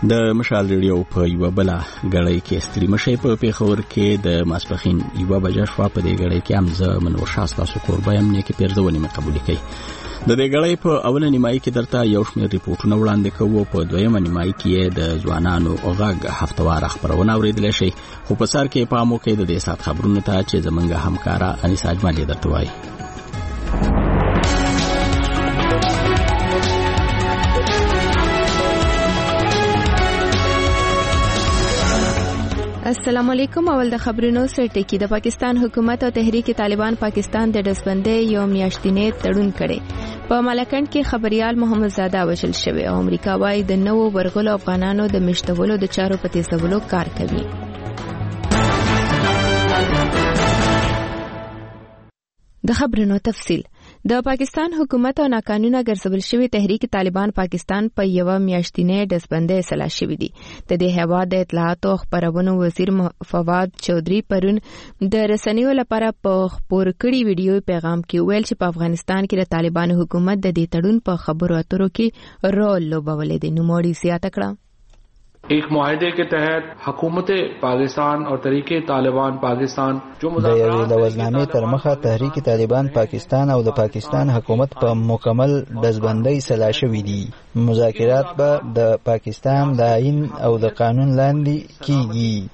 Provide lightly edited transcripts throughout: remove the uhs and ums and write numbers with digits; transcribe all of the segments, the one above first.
د مشال ریډیو په یو بل غړی کې ستړي مشي په پیښور کې د ماسپخین یو بجې شوا په دې غړی کې هم زه منور شاسته سو قربایم نه کې پیرځونی مې قبول کړي د دې غړی په اوله نیمایي کې درته یو شمېر ریپورتونه وړاندې کوو په دویمه نیمایي کې د ځوانانو غږ هفتوار خبرونه اوریدل شي خو په سر کې پامو کې د دې سات خبرونه ته چې زمونږ همکارا انیس اجمل درته وایي السلام علیکم. اول د خبرونو سره ټکی د پاکستان حکومت او تحریک طالبان پاکستان د دسبندۍ یو میاشتینې تړون کړي. په ملکند کې خبريال محمد زاده وژل شوی او امریکا وايي د نوو ورغلو افغانانو د مشتولو د چارو په تیزولو کار کوي. د خبرونو تفصیل. د پاکستان حکومت او ناقانونه ګرځول شوی تحریک طالبان پاکستان په یو میاشتینې دسبندۍ اصلاح شوی دی. د دې هیواد د اطلاعات او خبرونو وزیر فواد چودھری پرون د رسنیو لپاره په خبر کړي ویډیو پیغام کې ویل چې په افغانستان کې د طالبان حکومت د دې تړون په خبرو اترو کې رول لوبولې دي. نوموړي زیاته کړه एक मुआहदे के तहत हुकूमत पाकिस्तान और तहरीक तालिबान पाकिस्तान जो मुज़ाकरात लवजनामे तर मखा तहरीक तालिबान पाकिस्तान और د पाकिस्तान हुकूमत په مکمل دزبندۍ سلا شوې دي. مذاکرات به د پاکستان د آئین او د قانون لاندې کیږي.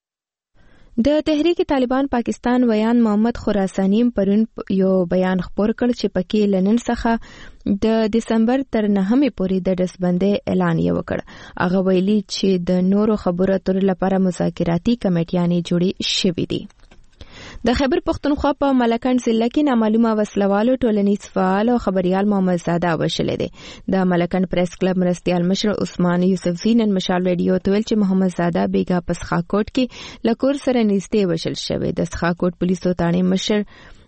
د تحریک طالبان پاکستان ویان محمد خراسانی پرون یو بیان خبر کړ چې پکې لنن څخه د دسمبر تر 9 پورې د دسبندۍ اعلان یې وکړ. هغه ویلي چې د نورو خبرو اترو لپاره مذاکراتي کمیټیانې جوړې شوې دي. د خیبر پختونخوا په ملکند ضلع کې نامعلومه وسلوالو ټولنیز فعال او خبريال محمد زاده وشل دي. د ملکند پریس کلب مرستيال مشر عثمان یوسفزی نن مشال ریډیو ته ویل چې محمد زاده بیګا په سخاکوټ کې لکور سره نږدې وشل شوی. د سخاکوټ پولیسو تانه مشر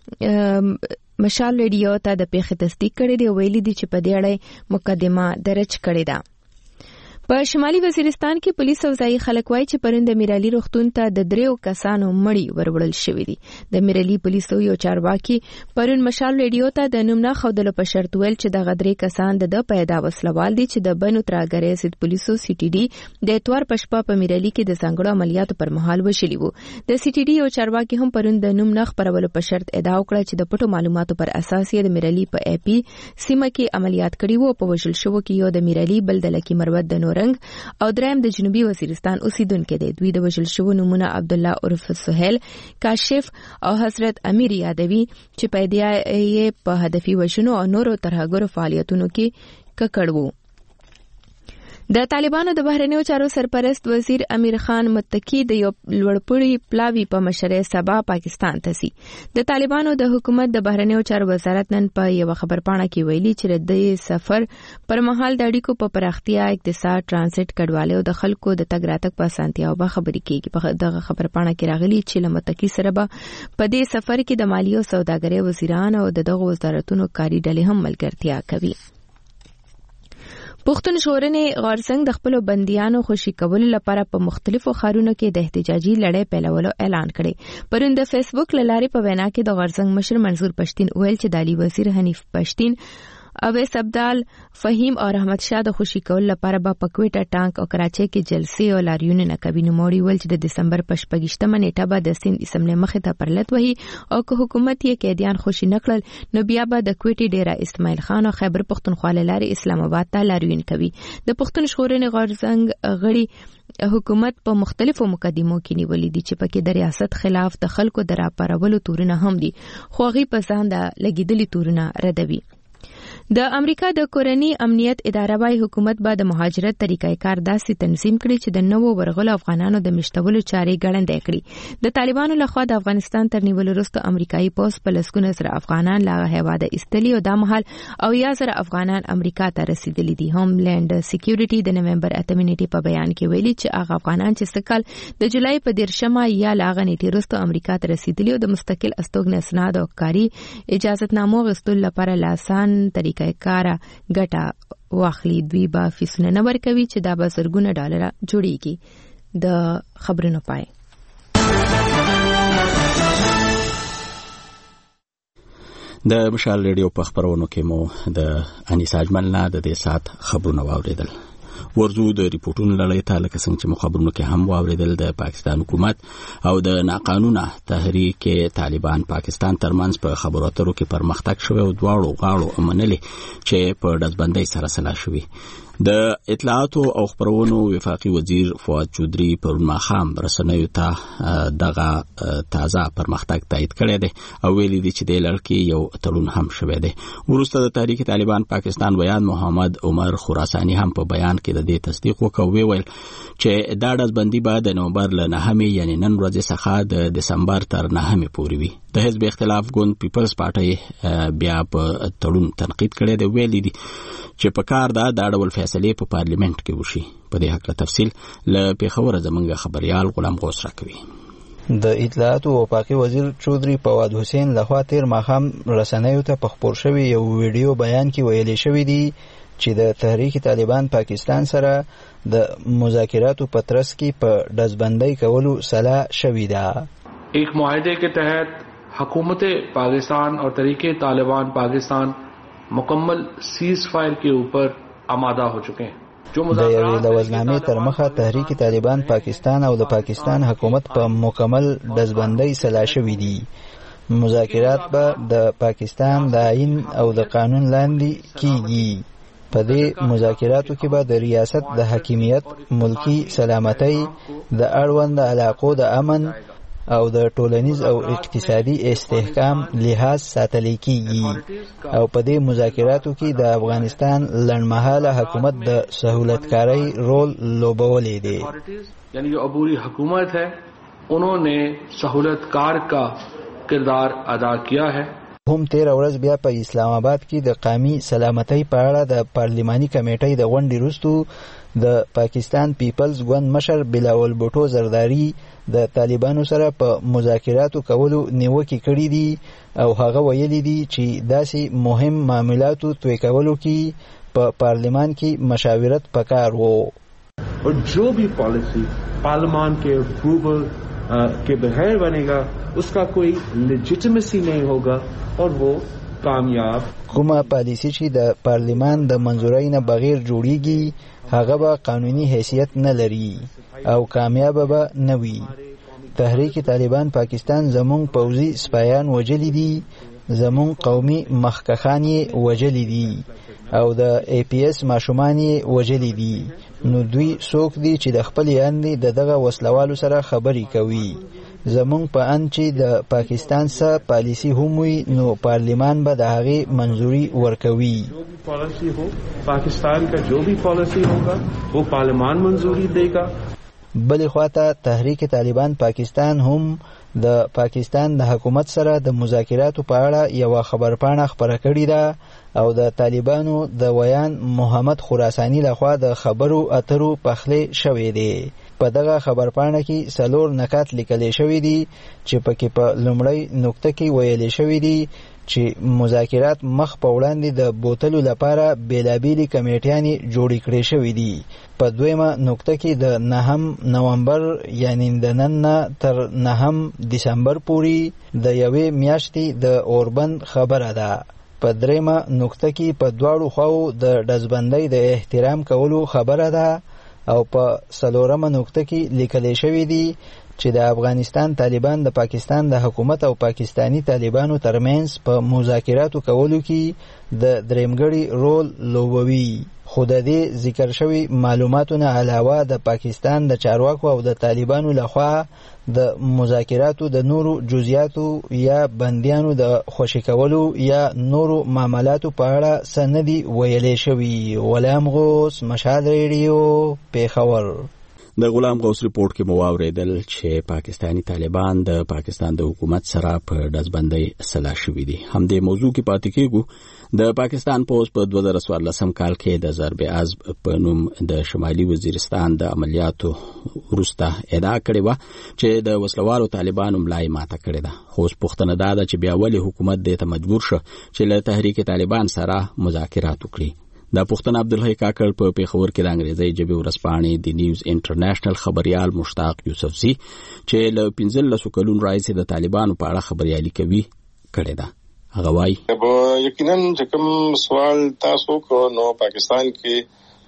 مشال ریډیو ته د پیښې تصدیق کړی دی. ویلي دي چې په دې اړه مقدمه درج کړې ده. په شمالي وزیرستان کې پولیس او ځایي خلک وایي چې پرون د میرالي روغتون ته د 3 کسانو مړی وروړل شوی دي. د میرالي پولیسو یو چارواکي پرون مشال ریډیو ته د نوم نه خودلو په شرط ویل چې د 3 کسان د پیدا وسلوال دي چې د بنو تراګری سید پولیسو سی ټي ډي د اتوار پښپا په میرالي کې د ځنګړو عملیاتو پر مهال وشلي وو. د سی ټي ډي یو چارواکي هم پرون د نوم نه خبرولو په شرط ادعا وکړه چې د پټو معلوماتو پر اساس یې د میرالي په اي پی سیمه کې عملیات کړي وو. په وژل شوو کې یو د میرالي بل د لکی مروت د نورنګ او دریم د جنوبي وزیرستان اوسیدونکو دي. دوی د وژل شوو نمونه عبد الله عرف سهیل کاشف او حضرت امیر یادوي چې پیدا یې په هدفي وژنو او نورو ترهګرو فعالیتونو کې ککړ وو. د طالبانو د بهرنیو چارو سرپرست وزیر امیر خان متکی د یو لوړپوړي پلاوی په مشرۍ سبا پاکستان ته سي. د طالبانو د حکومت د بهرنیو چارو وزارت نن په یو خبرپاڼه کې ویلي چې د سفر پر مهال د اړیکو په پراختیا، اقتصاد، ترانزیت کډوالۍ او د خلکو د تګ راتګ په اسانتیا او خبرې کېږي. په دغه خبرپاڼه کې راغلي چې لمتکی سره به په دې سفر کې د مالیې او سوداګرۍ وزیران او دغه وزارتونو کاري ډلې هم ملګرتیا کوي. پښتون ژغورنې غورځنګ د خپل بنديانو خوشي کولو لپاره په مختلفو ښارونو کې د احتجاجي لړۍ پیلولو اعلان کړي. پرون د فیسبوک لارې په وینا کې د غورځنګ مشر منظور پښتین ویل چې د علی وزیر حنیف پښتین اویس عبدال فهیم او رحمت شاه د خوشي کولو لپاره په پکويټه ټانک او کراچۍ کې جلسې او لاریون نه کوي. نوموړي ویل چې د دسمبر په 28مه نیټه به د سند اسمبلی مخې ته پرلط وهي او که حکومت یې قیدیان خوشي نکړل نو بیا به د کوټي ډیره اسماعیل خان او خیبر پختونخوا لارې اسلام آباد ته لاریون کوي. د پښتون ژغورنې غورځنګ غړي حکومت په مختلفو مقدمو کې نیولې دي چې پکې د ریاست خلاف د خلکو د راپارولو تورونه هم دي خو هغه په ځان د لګیدلي تورونه ردوي. د امریکا د کورنی امنیت اداره وايي حکومت به د مهاجرت طریقې کار داسې تنظیم کړي چې د نوو ورغلو افغانانو د مشتولو چارې ګړندې کړي. د طالبانو لخوا د افغانستان تر نیولو وروسته امریکایي پوس په لسګونه زره افغانان لا هیواده استلی او د مهال او یا زره افغانان امریکا ته رسیدلي دي. هوملند سکیورټي د نومبر 8 نیټې په بیان کې ویلي چې هغه افغانان چې سکل د جولای په 10مه یا لاغه نیټې وروسته امریکا ته رسیدلي او د مستقل استوګنې اسناد او کاري اجازهتنامو غوښتل لپاره لاسان طریقې کار ګټه واخلي. دوی به فیسونه نه ورکوي چې دا به زرګونه ډالر جوړيږي. د خبرونو پای. د مشال ریډیو په خبرونو کې مو د انیس اجمل نه د دې سات خبرونه واوریدل. ورزو د ریپورتونو لړۍ ته لکه څنګه چې مخابرونو کې هم واوریدل د پاکستان حکومت او د ناقانونه تحریک طالبان پاکستان ترمنځ په خبرو اترو کې پرمختګ شوی او دواړو غاړو منلي چې په ډزبندۍ سره سلا شوی. د اطلاعات او خبرونو وفاقي وزیر فواد چودري پرون ماښام رسنیو ته دغه تازه پرمختګ تایید کړی دی او ویلي دی چې د لړ یو تړون هم شوی دی. وروسته د تحریک طالبان پاکستان ویان محمد عمر خراساني هم په بیان کې د دې تصدیق وکړ، ویل چې دا ډزبندي به د نومبر له 9 یعنی نن ورځې څخه د دسمبر تر 9 پورې وي. د حزب اختلاف ګوند پیپلز پارټي بیا په تړون تنقید کړی دی، ویلي دی چې په کار دا ډول فیصلې په پارلیمنت کې وشي. په دې حق له تفصیل له پیښور زمونږ خبريال غلام غوث راکوي. د اطلاعات او وفاقي وزیر چودري فواد حسین لخوا تیر ماښام رسنیو ته په خبر شوی یو ویډیو بیان کې ویلي شوی دی چې د تحریک طالبان پاکستان سره د مذاکراتو په ترڅ کې په ډزبندۍ کولو سلا شوی ده. ایک معاہدے کے تحت حکومت پاکستان اور تحریک طالبان پاکستان مکمل سیز فائر کے اوپر آمادہ ہو چکے ہیں. د یوې لوزنامې تر مخه تحریک طالبان پاکستان او د پاکستان حکومت په مکمل ډزبندۍ سلا شوي دي. مذاکرات به د پاکستان د آئین او د قانون لاندې کیږي. په دې مذاکراتو کې به د ریاست د حاکمیت، ملکی سلامتۍ، د اړوند علاقو د امن او د ټولنیز او اقتصادي استحکام لحاظ ساتل کیږي او په دې مذاکراتو کې د افغانستان لنډمهاله حکومت د سہولتکاری رول لوبولی دی. یعنی جو عبوری حکومت ہے انہوں نے سہولتکار کا کردار ادا کیا ہے. هم تیر ورځ بیا په اسلام آباد کې د قومي سلامتۍ په اړه د پارلماني کمیټې د غونډې وروسته د پاکستان پیپلز ګوند مشر بلاول بوټو زرداری د طالبانو سره په مذاکراتو کولو نیوکې کړې دي او هغه ویلي دي چې داسې مهم معاملاتو توی کولو کې په پارلمان کې مشاورت پکار وو. اور جو بھی پالیسی پارلیمان کے اپروول کے بغیر بنے گا اس کا کوئی لیجیٹمیسی نہیں ہوگا اور وہ کامیاب. کومه پالیسی چې د پارلیمان د منظورۍ نه بغیر جوړیږي هغه به قانوني حیثیت نه لري او کامیاب به نه وي. تحریک طالبان پاکستان زمونږ پوځي سپایان وجلی دي، زمونږ قومي مخکخان یې وجلی دي او د ای پی ایس ماشومان یې وجلی دي. نو دوی څوک دي چې د خپل یاندې د دغه وسلوالو سره خبرې کوي. زمونږ په ان چې د پاکستان سره پالیسی هم وي نو پارلیمان به د هغې منظوري ورکوي. پالیسی ہو پاکستان کا جو بھی پالیسی ہوگا وہ پارلیمان منظوری دے گا. بلې خواته تحریک طالبان پاکستان هم د پاکستان د حکومت سره د مذاکراتو په اړه یو خبرپاڼه خپره کړې ده او د طالبانو د ویان محمد خراساني لخوا د خبرو اترو پخلی شوی دی. په دغه خبرپاڼه کې 4 نکات لیکل شوی دي چې پکې په لومړی نقطه کې ویل شوی دي چې مذاکرات مخ په وړاندې د بوتلو لپاره بیلابیلې کمیټیانې جوړې کړې شوې دي. په دویمه نقطه کې د 9 نومبر یعنی د نن نه تر 9 دسمبر پورې د یوې میاشتې د اوربند خبره ده. په دریمه نقطه کې په دواړو خواو د ډزبندۍ د احترام کولو خبره ده او په 4مه نقطه کې لیکل شوی دی چې د افغانستان طالبان د پاکستان د حکومت او پاکستانی طالبانو ترمنځ په مذاکراتو کولو کې د درېمګړي رول لوبوي. خو د دې ذکر شوی معلوماتو نه علاوه د پاکستان د چارواکو او د طالبانو لخوا د مذاکراتو د نورو جزئیاتو یا بندیانو د خوشی کولو یا نورو معاملاتو په اړه څه نه دي ویلې شوي. غلام غوث، مشال ریډیو، پیښور. د غلام غوث ریپورت کې مو واوریدل چې پاکستانی طالبان د پاکستان د حکومت سره په ډزبندۍ سلا شوي دي. همدې موضوع کې پاتې کېږو. د پاکستان پولیس په 2014 کال کې د ضرب عزب په نوم د شمالي وزیرستان د عملیاتو وروسته ادعا کړې وه چې د وسلوالو طالبانو ملای ماته کړې ده. خو اوس پوښتنه دا ده چې بیا ولې حکومت دې ته مجبور شو چې له تحریک طالبان سره مذاکرات وکړي. دا پوښتنه عبدالحی کاکړ په پیښور کې د انګریزي ژبې ورځپاڼې د نیوز انټرنیشنل خبريال مشتاق یوسفزي چې له 15 کلونو راځي د طالبانو په اړه خبريالي کوي کړې ده. هغه وايي یقینا چې کوم سوال تاسو کو نو پاکستان کې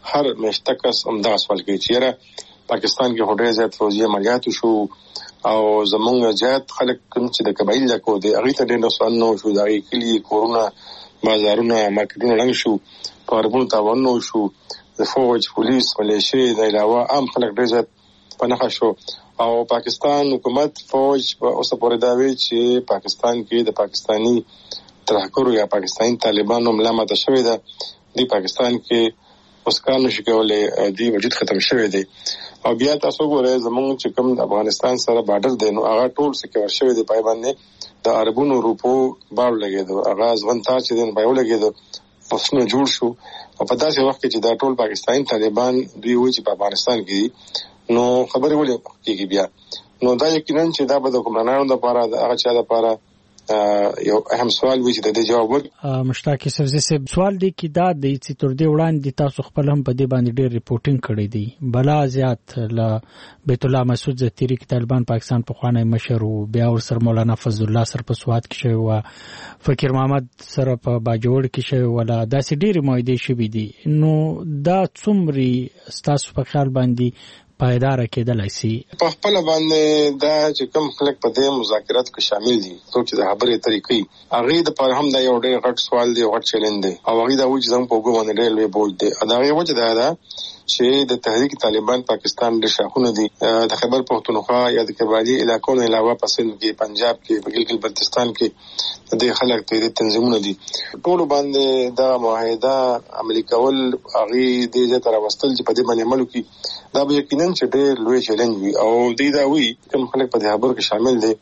هر مشتکس همدا سوال کوي چې پاکستان کې هډه زیات فوجي عملیات شو او زمونږ زیات خلک کوم چې د قبایل لکو د هغه ته ډېر نقصان نو شو د کلی کورونا بازارونه مارکیټونه لنګ شو پاربون تاوان نو شو د فوج پولیس ملیشي د علاوه عام خلک ډېر زیات پناه شو او پاکستان حکومت فوج اوس پورې دا وی چې پاکستان کې د پاکستانی ترهګرو یا پاکستانی طالبانو ملامت شوی ده د پاکستان کې اوس کار نشي کولای دی وجود ختم شوی دی او بیا تاسو ګورئ زمونږ چې کوم افغانستان سره بارډر دی نو هغه ټول سکیور شوی دی پای باندې د عربونو روپو بار لګیدو هغه ځوان تار چې دین پایو لګیدو پسنو جوړ شو او په داسې وخت کې چې دا ټول پاکستاني طالبان دوی وایي چې په افغانستان کې نو خبرې ولې کېږي بیا نو دا یقینا چې دا به د حکمرانانو لپاره د هغه چا لپاره یو اهم سوال وی چې د جواب ور مشتاق سبزی سے سوال دی کی دا د چې تر دې وړاندې تاسو خپل هم په دې باندې ډېر ریپورټینګ کړی دی بلا زیات ل بیت الله مسعود تحریک طالبان پاکستان په خوانه مشر او بیا ور سر مولانا فضل الله سر په سواد کې شوی او فقیر محمد سر په باجوړ کې شوی ولا داسې ډېر مایده شوی دي نو دا څومره تاسو په خیال باندې پایدار کېدلای شي په خپل باندې دا چې کوم خلک په دې مذاکرات کې شامل دي څوک چې د خبرې طریقې هغه د پر هم دا یو ډېر غټ سوال دی غټ چیلنج دی او هغه دا وایي چې زموږ په وګړو باندې ډېر بوج دی دا یو وجه ده چې د تحریک طالبان پاکستان د شاخونه دي د خیبر پختونخوا یا د قبایلی علاقو نه علاوه په سند کې پنجاب کې بلکې بلتستان کې د خلک ته تنظیمونه دي ټول باندې دا معاهده عملي کول هغه د دې تر واستل چې په دې باندې عمل وکړي دا به یقینا چې ډېر لوی چیلنج وي او دې دا وی کوم خلک په دې خبرو کې شامل دي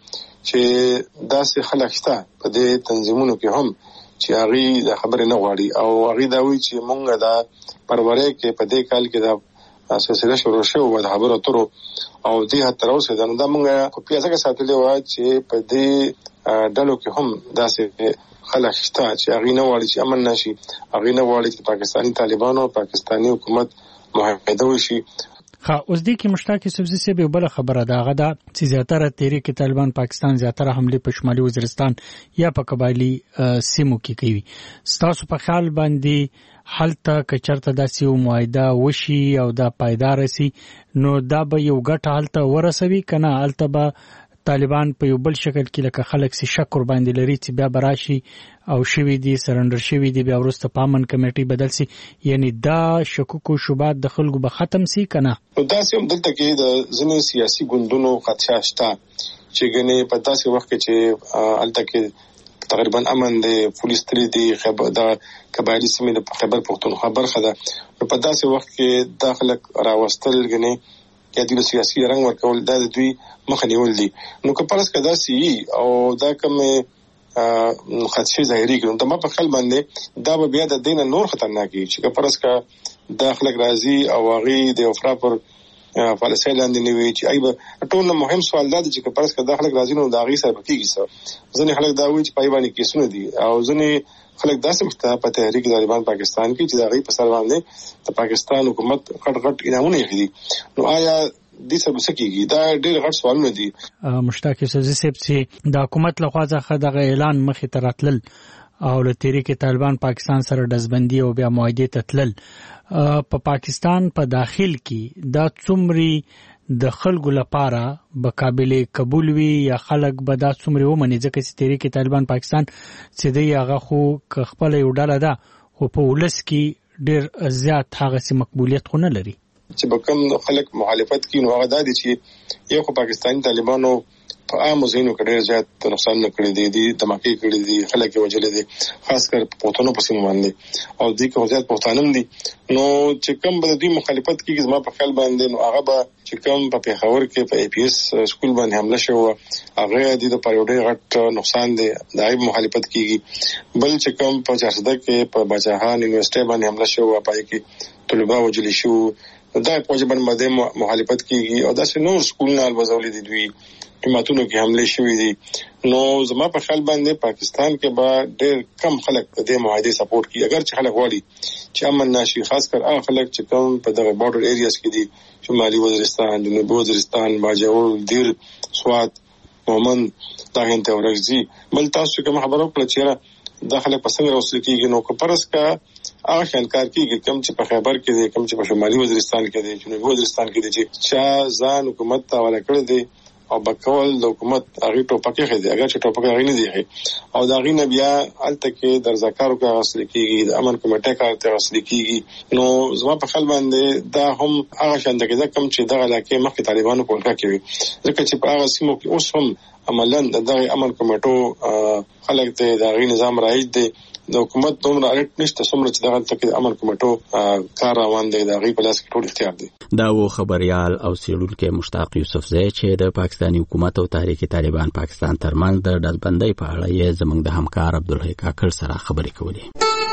چې داسې خلک شته په دې تنظیمونو کې هم چې هغه د خبرې نه غواړي او هغه دا وی چې مونږ دا پرورې کې په دې کال کې دا سلسله شروع شوه د خبرو اترو او دې تر اوسه دا مونږ په پیاسه کې ساتلې و چې په دې ډلو کې هم داسې خلک شته چې هغه نه غواړي چې امن نشي هغه نه غواړي چې پاکستاني طالبانو پاکستاني حکومت معاهده وشي اوس دې کې مشتاق سبزی سے به بل خبره ده غدا چې زیاتره تحریک طالبان پاکستان زیاتره حمله په شمالي وزیرستان یا په قبایلی سیمو کې کوي تاسو په خیال باندې حالته کچرته داسې یو معاهده وشي او دا پایدار شي نو دا به یو ګټه حالته ورسوي کنه حالته به طالبان په یو بل شکل کې لکه خلک سي شک ور باندې لري چې بیا براشي او شوی دي سرندر شوی دي بیا ورسته پامن کمیټي بدل سي یعنی دا شکوک او شوبات د خلکو به ختم سي کنه دا سم دلته کې د ځینې سیاسي ګوندونو خدشه شته چې ګنې په داسې وخت کې چې الته کې تقریبا امن دی پولیس تری دی خبر دا قبایلی سیمې د خیبر پختونخوا برخه ده په داسې وخت کې داخله راوستل ګنې یا د سیاسي رنګ ورکول دا د دوی مخه نیول دي نو که پرس کدا سی او دا کوم خدشه ظاهري کړي نو په خپل باندې دا به بیا د دین نور خطرناک چې که پرس کا داخله راځي او هغه د افرا پر فلسطین لاندې نیوي چې ایبه ټول مهم سوال دا چې که پرس کا داخله راځي نو دا غي سره کیږي سره ځنې خلک دا وایي چې پای باندې کیسونه دي او ځنې خلک داسې مشته په تحریک طالبان پاکستان کې چې دا غي په سر باندې د پاکستان حکومت غټ انعامونه یې نو آیا د څه بسکیږي دا ډېر غټ سوالونه دي مشتاق سبزی سپسي د حکومت لخوا ځخه د اعلان مخې تراتل او له تحریک طالبان پاکستان سره دزبندي او بیا معاهده تتلل په پاکستان په داخل کې دا څومره د خلکو لپاره به قابل قبول وي یا خلک به دا څومره ومني ځکه چې تحریک طالبان پاکستان چې دی هغه خو خپل یو ډله ده خو په ولس کې ډېر زیات هغه سي مقبولیت خو نه لري چې بکم خلک مخالفت کوي نو هغه د چې یو خو پاکستاني طالبانو په عام ځینو کې ډېر زیات نقصان کړی دی دماکي کړی دي خلک وجلې دي خاص کر پښتنو په سیمه باندې او دې کې زیات پښتانم دي نو چې کوم به دې مخالفت کوي زما په خیال باندې نو هغه به چې کوم په پیښور کې په ای پی اس سکول باندې حمله شو هغه د پریوډي غټ نقصان دی دای مخالفت کیږي بل چې کوم په چارسده کې په بچاهان یونیورسيټي باندې حمله شو پای کې طلبه وجلې شو دا په ځبن باندې مخالفت کیږي او دا نور سکول نه الوزولې دي دوی جماعتونو کې حمله شوې دي نو زما په خیال باندې پاکستان کې به ډېر کم خلک د معاهده سپورټ کوي اگر چې خلک غواړي چې امن نشي خاص کر هغه خلک چې کوم په دغه بارډر ایریاز کې دي شمالي وزیرستان جنوبي وزیرستان باجوړ دیر سوات مومن دا هنته ورغزي بل تاسو کوم خبرو کړی چې داخله پسند راوستل کیږي نو که پرس کا هغه شانکار کیږي کوم چې په خیبر کې دي، کوم چې په شمالي وزیرستان کې دي، جنوبي وزیرستان کې دي چې چا ځان حکومت ته حواله کړی دی او بکول د حکومت هغه ټوپکې خېدي، هغه چې ټوپکې هغه نه دی او دا غي نه بیا الته کې در زکارو کې غسل کیږي، د امن کمیټه کارته غسل کیږي. نو زما په خپل باندې دا هم هغه شانته کې دا کوم چې دغه علاقې مخکې طالبانو په لکه کوي، ځکه چې په هغه سیمو کې اوس هم عملاً دغه امن کمیټو خلک ته د غي نظام رایج دی، د حکومت دومره اړت نشته څومره چې دغه تک امن کمیټو کار روان دی، د غي په لاس کې ټول اختیار دی. دا و خبريال او سیړونکو مشتاق یوسفزی چې د پاکستاني حکومت او تحریک طالبان پاکستان ترمنځ د ډلبندۍ په اړه یې زموږ د همکار عبدالحی کاکړ سره خبرې کولې.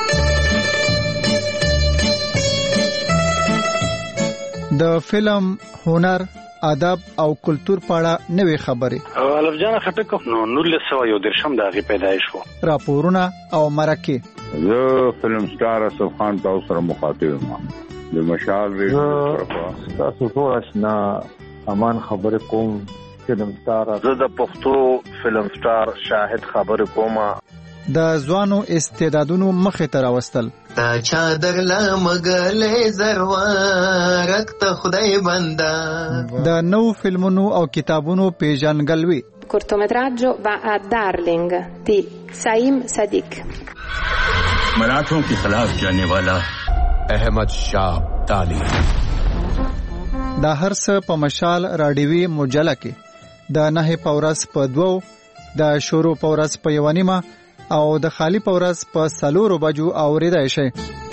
د فلم، هنر، ادب او کلچر په اړه نوې خبرې الف جان خټک نو 1913 د هغه پیدایش وو، راپورونه او مرکه. زه فلم سٹار اسف خان تاسو سره مخاطب یم د مشال ریډیو تاسو ټول آشنا امان خبرې کوم. فلم سٹار زه د پښتو فلم سٹار شاهد خبرې کوم. د ځوانو استعدادونو مخه ته راوستل تا چادر لا مګلې زروارک ته خدای بندا. د نو فلمونو او کتابونو پیژنګلوي. cortometraggio va a Darling di Saim Sadiq. मराठों के खिलाफ जाने वाला अहमद शाह अब्दाली. دا هر څه په مشال راډیوي مجله کې د نه پورس په 2 د شروع پورس په 1 او د خالی پورس په 4 بجو اوریدای شي.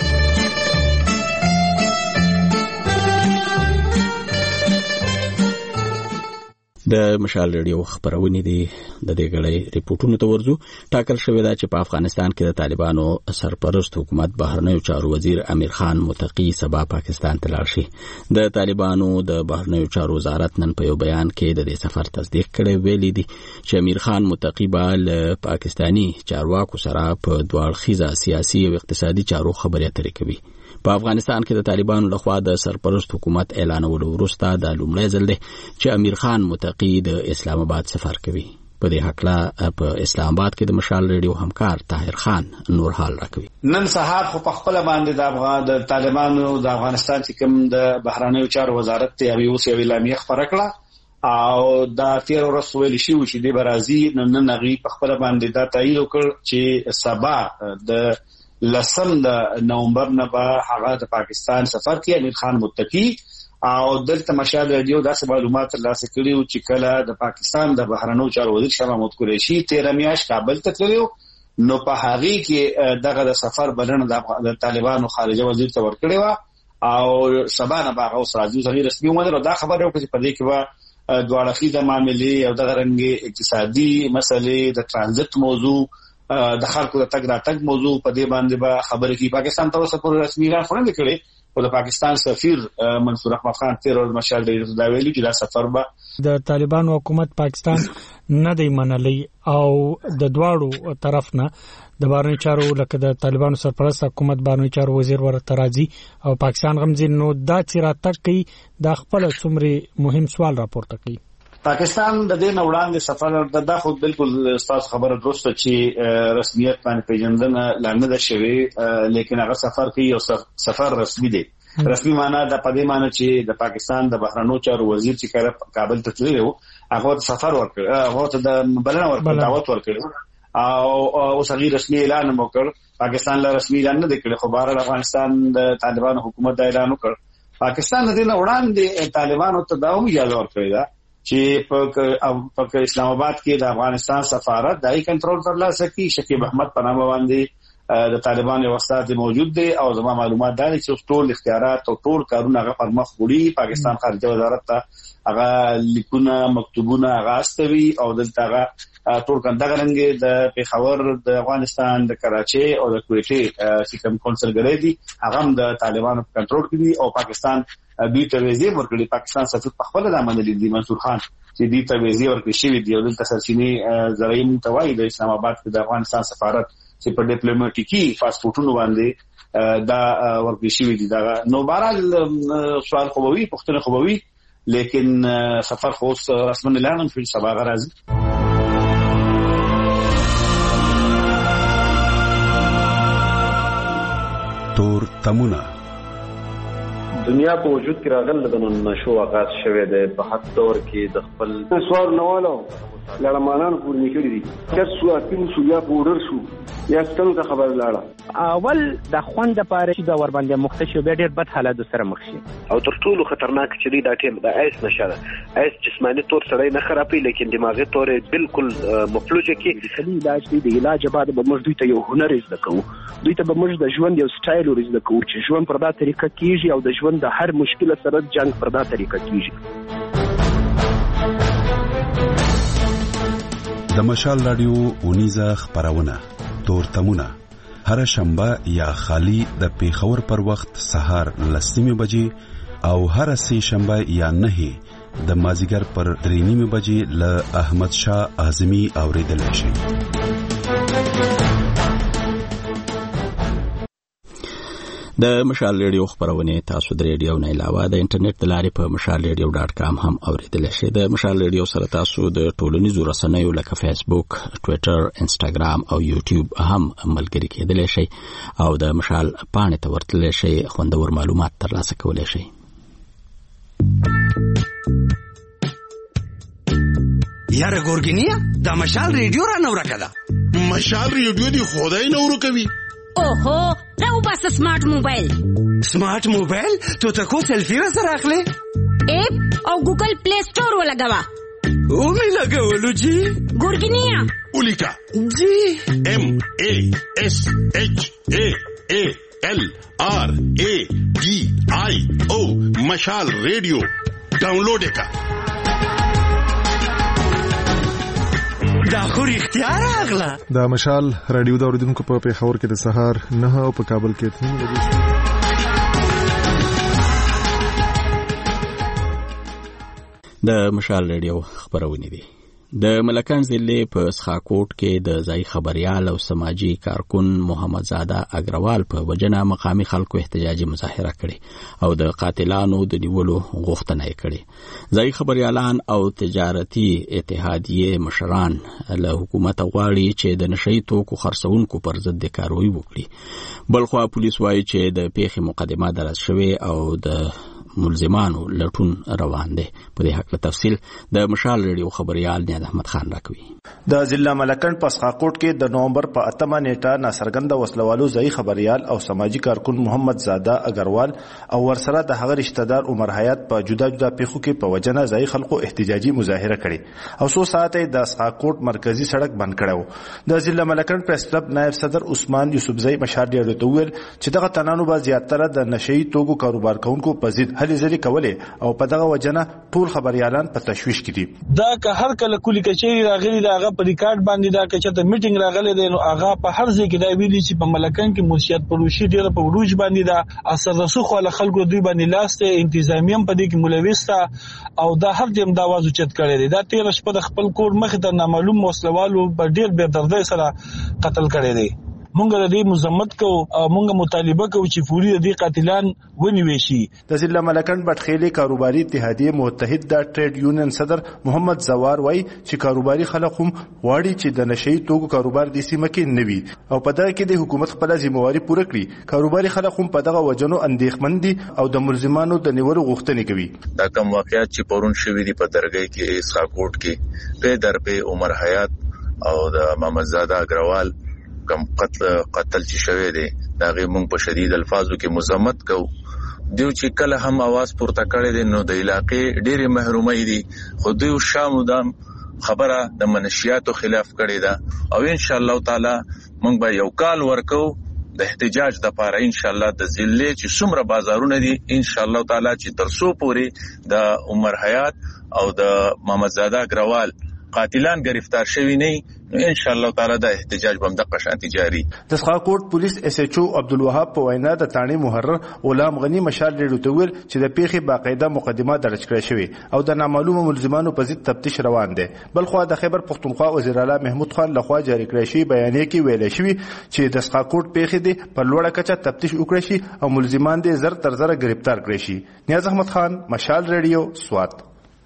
د مشال ریډیو خبرونه دي د دې غړي ریپورتونو ته ورزو. ټاکل شوې ده چې په افغانستان کې د طالبانو سرپرست حکومت بهرنیو چارو وزیر امیر خان متقی سبا پاکستان ته لاړ شي. د طالبانو د بهرنیو چارو وزارت نن په یو بیان کې د دې سفر تصدیق کړی، ویلي دي چې امیر خان متقی به پاکستانی چارواکو سره په دوه اړخیزه سیاسي او اقتصادي چارو خبرې اترې کوي. په افغانستان کې د طالبانو لخوا د سرپرست حکومت اعلانولو وروسته د لومړي ځل دی چې امیر خان متقی د اسلام آباد سفر کوي. په دې حق په اسلام آباد کې د مشال ریډیو همکار طاهر خان نور حال راکوي. نن سهار خو په خپل باندې د طالبانو د افغانستان چې کوم د بهرنیو چارو وزارت ته یو اعلامیه خبره کړه او دا 13 ورځې ویل شي چې د برازي نن غي په خپل باندې دا تایید وکړ چې سبا د لسم د نومبر نه به هغه د پاکستان سفر کې امیر خان متقی او دلته مشال ریډیو داسې معلومات ترلاسه کړي چې کله د پاکستان د بهرنیو چارو وزیر شاه محمود قریشي 13 میاشت کابل ته تللی نو په هغه کې دغه د سفر بلنه د طالبانو خارجه وزیر ته ورکړی و او سبا نه باغ او راځي صغیر رسمي ومنه. دا خبره وکړه چې په دې کې به دوه اړخیزه معاملې او دغه رنګ اقتصادي مسلې د ترانزیت موضوع د خلکو د تګ راتګ موضوع په دې باندې به خبرې کوي. پاکستان ته اوسه پر رسمي اعلان خونه کړي او د پاکستان سفیر منصور احمد خان 13 مشال ریډیو دا ویلي چې دا سفر به د طالبانو حکومت پاکستان نه دی منلی او د دواړو طرف نه د بهرنیو چارو لکه د طالبانو سرپرست حکومت بهرنیو چارو وزیر ورته راځي او پاکستان غمزین نو دا چې راتګ کوي د خپل څومره مهم سوال راپورته کوي. پاکستان د دې وړاندې سفر د خود بالکل استاد خبره درسته چې رسمیت باندې پیژندنه لاندې ده شوی، لیکن هغه سفر کوي او سفر رسمي دی. رسمي معنی د پدې معنی چې د پاکستان د بهرنیو چارو وزیر چې کله کابل ته تللی و هغه سفر ورکړ، هغه ته د بلنه ورکړ، دعوت ورکړ او صغیر رسمي اعلان وکړ. پاکستان له رسمي اعلان نه کړ خو بهر افغانستان د طالبانو حکومت د اعلان وکړ. پاکستان د دې وړاندې طالبانو ته دا اجازه ورکړه ده چې په اسلام آباد کې د افغانستان سفارت دای کنټرول ترلاسه کړي. شکیب احمد په نامه باندې د طالبانو استاد موجود دی او زما معلومات دا چې ټول اختیارات او ټول کارونه هغه پر مخ وړي. پاکستان خارجه وزارت ته هغه لیکونه مکتوبونه هغه استوي او دلته هغه ټول کنده غرنګ د پیښور د افغانستان د کراچي او د کویټي چې کوم کونسلګری دي هغه د طالبانو په کنټرول کې دي او پاکستان دوی ته ویزه ورکړي. پاکستان سفیر په خپل د عمل دي منصور خان چې دوی ته ویزه ورکړي شوی دی او دلته سرچینې زرعي متوای د اسلام آباد کې د افغانستان سفارت چې په ډیپلوماټیکي پاسپورتونو باندې دا ورکړي شوی دی. دا نو بهرحال سوال خوبوي پښتنه خوبوي لیکن سفر خو رسمن اعلان په سبا غراضي. ټول تمونه. دنیا په وجود کې راغله د نشو آغاز شوه د په حد دور کې د خپل سوال نوالو لړمانان پورې نکړي دي چې څو اپین شو یا پورر شو یا ستنو ته خبر لاړه اول د خوند لپاره چې د ور باندې مختشو به ډېر بد حالات سره مخ شي او تر ټولو خطرناک چې دی دا ټیم د ایس نشه ایس جسمانی طور سره نه خرابې لیکن دماغي طور بالکل مفلوجه کې علاج دی د علاج بعد به موږ دوی ته یو هنر زده کوو دوی ته به موږ د ژوند یو سټایل ورزده کوو چې ژوند پر دا طریقه کیږي او د ژوند د هر مشکل سره جنگ پر دا طریقه کیږي. د مشال رادیو اونیزه خبرونه تورتمونه هر شنبه یا خالی د پیښور پر وخت سهار 10:00 بجې او هر سه شنبه یا 9 د مازیګر پر 3:30 بجې له احمد شاه اعظمي اوریدل شي. د مشال ریډیو خبرونه تاسو د ریډیو نه علاوه د انټرنیټ د لارې په mashalradio.com هم اوریدلی شئ. د مشال ریډیو سره تاسو د ټولنیزو رسنیو لکه فیسبوک، ټویټر، انسټاګرام او یوټیوب هم ملګري کېدلی شئ او د مشال پاڼې ته ورتللی شئ، خوندور معلومات ترلاسه کولی شئ. یاره ګورګینیا دا مشال ریډیو را نو راکړه. مشال ریډیو دی خدای نو ورکوي. اوهو دا وباس سمارټ موبایل. سمارټ موبایل تو تکو سیلفی را سره اخلي اپ او ګوګل پلی سٹور ولګوا. او می لګولو جی ګورګینیا ولیکا جی MASHALRADIO مشال ریډیو ډاونلوډ کا. دا خو رښتیا راغله. دا مشال رادیو د اوریدونکو په پیښور کې د سهار 9 او په کابل کې 3 بجې. د مشال رادیو خبرونه دي. د ملکان ضلع په سخاکوټ کې د ځای خبريال او سماجی کارکون محمد زاده اگروال په وجنه مقامی خلکو احتجاجي مظاهره کړې او د قاتلانو د نیولو غوښتنه یې کړې. ځای خبريالان او تجارتي اتحادیه مشران له حکومت غواړي چې د نشئی توکو خرڅونکو پر ضد کاروي وکړي. بلخوا پولیس وایي چې د پیښې مقدمه درج شوې او د ملزمانو لټون روان دي. په دې حق له تفصیل د مشال ریډیو خبريال نیاد احمد خان راکوي. د ضلع ملکند په سخاکوټ کې د نومبر په 8 نیټه ناصرګند وسلوالو ځای خبريال او سماجی کارکون محمد زاده اگروال او ورسره د هغه رشتہ دار عمر حیات په جدا جدا پیښو کې په وجنه ځای خلکو احتجاجي مظاهره کړې او 100 ساعت د سخاکوټ مرکزی سړک بند کړو. د ضلع ملکند پریس کلب نائب صدر عثمان یوسفزئی مشال ریډیو ته ویل چې دغه تنانو با زیاتره د نشئی توکو کاروبار کوونکو په ضد هلي ځلې کولې او په دغه وجنه ټول خبريالان په تشويش کې دي. دا که هر کله کلی کچېری راغلي دا هغه په ریکارډ باندې دا که چته میټینګ راغلي دی نو هغه په هر ځای کې دا ویلي چې په ملکان کې مرشد پروشي ډیره په وروج باندې دا اثر رسوخ ول خلکو دوی باندې لاسته انتظامیه په دې کې ملوثه او دا هر ټیم دا आवाज اوچت کړی دی. دا 13 شپه د خپل کور مخ ته نامعلوم وسلوالو په ډیر بے دردۍ سره قتل کړی دی. مونږ د دې مزمت کو او مونږ مطالبه کو چې فوري د دې قاتلان ونیوي شي. د ضلع ملکند بټخیلي کاروباري اتحادیه متحد د ټریډ یونین صدر محمد زوار وای چې کاروباري خلک هم واړي چې د نشئی توکو کاروبار د سیمه کې نوي او په دغه کې د حکومت خپل ځمواري پوره کړي. کاروباري خلک هم په دغه وجنو اندېښمن دي او د ملزمانو د نیولو غوښتنې کوي. دا کوم واقعیت چې پرون شوې دي په درګۍ کې سخاکوټ کې په درپه عمر حیات او د محمد زاده اگروال کم قتل چې شوی دی دا غي مونږ په شدید الفاظو کې مذمت کوو. دیو چې کله هم आवाज پورته کړی دی نو د علاقې ډېری محرومي دي خو دیو شامو دام خبره د منشیاتو خلاف کړی دا او ان شاء الله تعالی مونږ به یو کال ورکو د احتجاج د لپاره ان شاء الله د ضلع چې څومره بازارونه دي ان شاء الله تعالی چې ترسو پوری د عمر حیات او د محمد زاده اگروال قاتلان گرفتار شوی نه نو ان شاء الله تعالی د احتجاج بم د قشانتی جاری. د سخاکوټ پولیس اس ایچ او عبدالوهاب په وینا د تانی محرر غلام غنی مشال ریډیو ته ویل چې د پیښې باقاعده مقدمه درج کړې شوې او د نامعلومه ملزمانو په ضد تفتیش روان دی. بلخو د خیبر پختونخوا وزیر اعلی محمود خان لخوا جاری کړی شوی بیانیه کې ویل شوی چې د سخاکوټ پیښې دی پر لوړه کچه تفتیش وکړي شي او ملزمان دې زر تر زر گرفتار کړي شي. نیاز احمد خان مشال ریډیو سوات.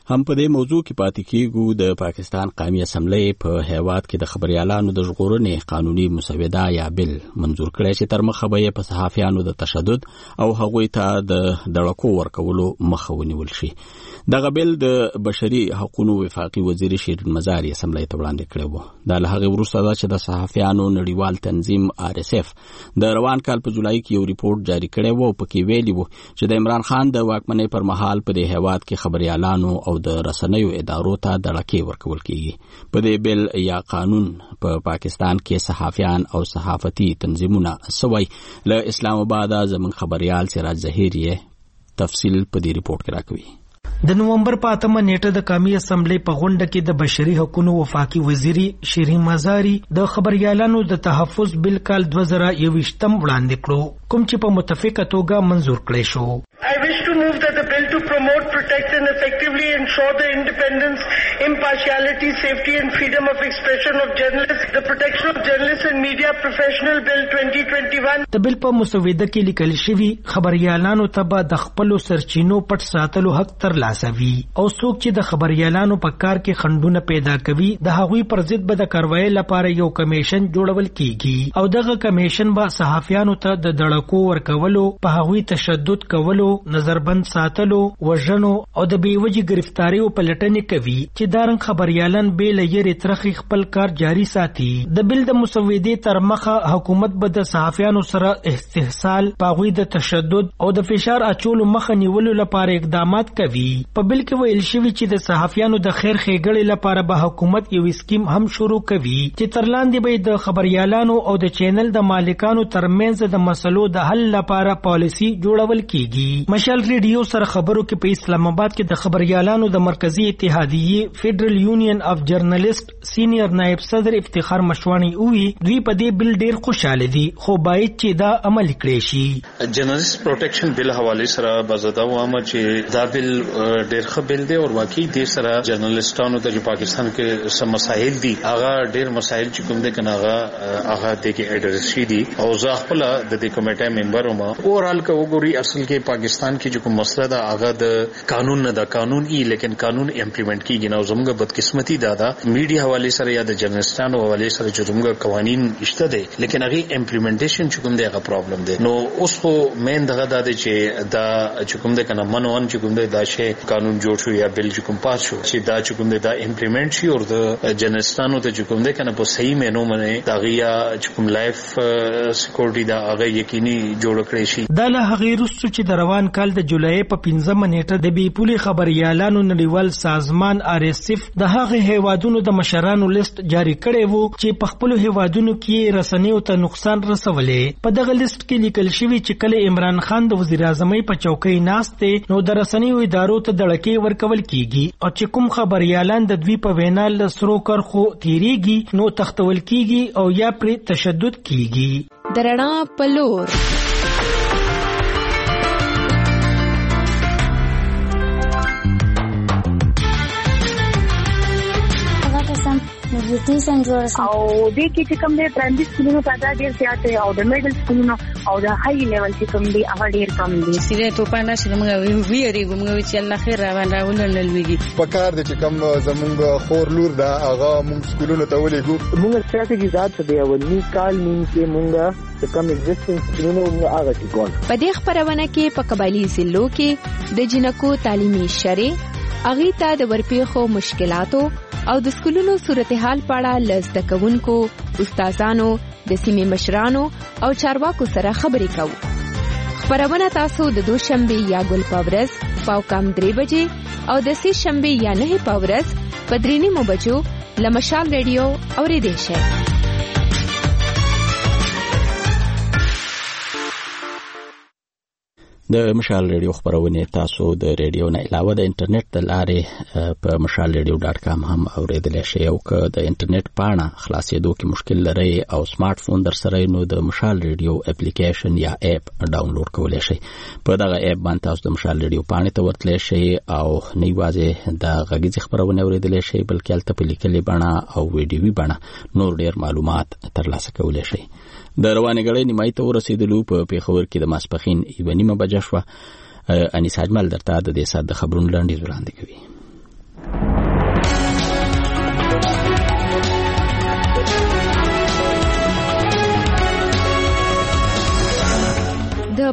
هم په دې موضوع کې پاتې کیږو. د پاکستان قومي اسمبلی په هیواد کې د خبريالانو د ژغورنې قانوني مسوده یا بل منظور کړی چې تر مخه به په صحافیانو د تشدد او هغوی ته د دړکو ورکولو مخه ونیول شي. دغه بل د بشري حقوقو وفاقي وزیر شیرین مزاری اسمبلی ته وړاندې کړی و. دا له هغه وروسته ده چې د صحافیانو نړیوال تنظیم RSF د روان کال په جولای کې یو ریپورت جاری کړی و او پکې ویلي و چې د عمران خان د واکمنۍ پر مهال په دې هیواد کې خبريالانو او د رسنیو ادارو ته دړکې ورکول کیږي. په دې بل یا قانون په پاکستان کې صحافیان او صحافتي تنظیمونه سوي. له اسلام آباد زموږ خبريال سراج ظهیری تفصیل په دې ریپورت کې راکوي. د نومبر په 8 نیټه د قومي اسمبلی په غونډه کې د بشري حقوقو وفاقي وزیر شیرین مزاری د خبريالانو د تحفظ بل کال 2021 وړاندې کړو، کوم چې په متفقه توګه منظور کړی شو. I wish to move that the bill to promote, protect and effectively ensure the independence, impartiality, safety and freedom of expression of journalists, the protection of journalists and media professional bill 2021. د بل په مسوده کې لیکل شوی خبريالانو ته به د خپل سرچینو پټ ساتلو حق ترلاسه وي او څوک چې د خبريالانو په کار کې خنډونه پیدا کوي د هغوی پر ضد به د کاروایی لپاره یو کمیشن جوړول کیږي او دغه کمیشن به صحافیانو ته د دړکو ورکولو، په هغوی تشدد کولو، نظربند ساتلو، وژنو او د بیوجي گرفتاریو په لټنې کوي چې دارنګ خبريالان به لیر ترخی خپل کار جاری ساتي. د بل د مسودې تر مخه حکومت به د صحافیانو سره استحصال، پاغوی د تشدد او د فشار اچولو مخه نیولو لپاره اقدامات کوي. په بل کې ویل شوی چې د صحافیانو د خیر ښېګړې لپاره به حکومت یو سکیم هم شروع کوي چې ترلاندې به د خبريالانو او د چینل د مالکانو ترمنځ د مسلو د حل لپاره پالیسی جوړول کیږي. مشال ریډیو سره خبرو کې په اسلام آباد کې د خبريالانو د مرکزی اتحادیې فیډرل یونین اف جرنالست سینیئر نائب صدر افتخار مشوانی وی دوی په دې بل ډیر خوشاله دي خو باید چې دا عمل کړي شي. جرنالست پروټیکشن بل حواله سره بزاده وامه چې دا بل ډیر ښه بل دی او واقعي د سره جرنالستانو د پاکستان کې سم مسایل دي، هغه ډیر مسایل چې کوم دي کنه هغه د کې اډرس شي دي او زه خپل د دې کمیټې ممبر وم. اورال کو وګوري اصل کې پاکستان کې چې کوم مسله ده هغه د قانون نه، د قانون لیکن قانون امپلیمنٹ کیږي نو زموږ بدقسمتي ده میډیا حواله سره یا د جرنالستانو حواله سره چې زموږ قوانين شته دي لیکن هغه امپلیمنټیشن چې کوم دی هغه پرابلم دی. نو اوس خو مین دغه ده چې دا چې کوم دی کنه منوان چې کوم دی دا شی قانون جوړ شو یا بل چې کوم پاس شو چې دا چې کوم دی دا امپلیمنٹ شي او د جرنالستانو ته چې کوم دی کنه په صحیح معنی باندې دا غیا چې کوم لایف سکیورټي دا هغه یقیني جوړ کړی شي. دا له هغه رسو چې د روان کال د جولای په 15 نیټه د بیپولي خبريالانو نړیوال سازمان RSF د هغه هیوادونو د مشرانو لیست جاری کړی وو چې په خپل هیوادونو کې رسنیو ته نقصان رسولې. په دغه لیست کې لیکل شوی چې کله عمران خان د وزیر اعظم په چوکۍ ناشته نو د رسنیو ادارو ته دړکې ورکول کیږي او چې کوم خبريالان د دوی په وینا له سرو کرخو تیریږي نو تختول کیږي او یا پر تشدد کیږي. درنا پلور نیوټریشن جوړ شي او د کې چې کوم د پرایمري سکولونو تعداد ډیر زیات دی او د میډل سکولونو او د هاي لیول چې کوم دی هغه ډیر کم دی. سیده ته پانا چې موږ ویریږو موږ چې الله خیر راوړل لويږي په کار دي چې کوم زمونږ خور لور دا هغه موږ سکولونو ته ولېګو. موږ ستراتیژي ذات دی او نی کال نیم کې موږ چې کوم ایگزیسټنس سکولونو موږ هغه کې ګول. په دې خبرونه کې په قبایلی ضلعو کې د جنکو تعلیمي شری اغي ته د ورپېخو مشکلاتو او د سکولونو صورتحال پاړه لزده کوونکو، استادانو، د سیمې مشرانو او چارواکو سره خبرې کوو. خبرونه تاسو د دوشنبه یا ګل پاورز پاو کم 3 بجې او د سې شنبه یا 9 پاورز په 3 بجو لمشال ریډیو اوریدئ شئ. د مشال ریډیو خبرونه تاسو د ریډیو نه علاوه د انټرنیټ د لارې په mashalradio.com هم اوریدلای شئ او که د انټرنیټ پاڼه خلاصېدو کې مشکل لرئ او سمارټ فون در سره نو د مشال ریډیو اپلیکیشن یا اپ ډاونلوډ کولی شئ. په دغه اپ باندې تاسو د مشال ریډیو پاڼې ته ورتلی شئ او نه یوازې د غږیزې خبرونه اوریدلی شئ بلکې هلته په لیکلې بڼه او ویډیوي بڼه نور ډېر معلومات ترلاسه کولی شئ. د روانې غړې نیمایي ته ورسېدلو په پېښور کې د ماسپښین 1:30 بجه شوه. انیس اجمل درته د دې ساعت د خبرونو لنډیز وړاندې کوي.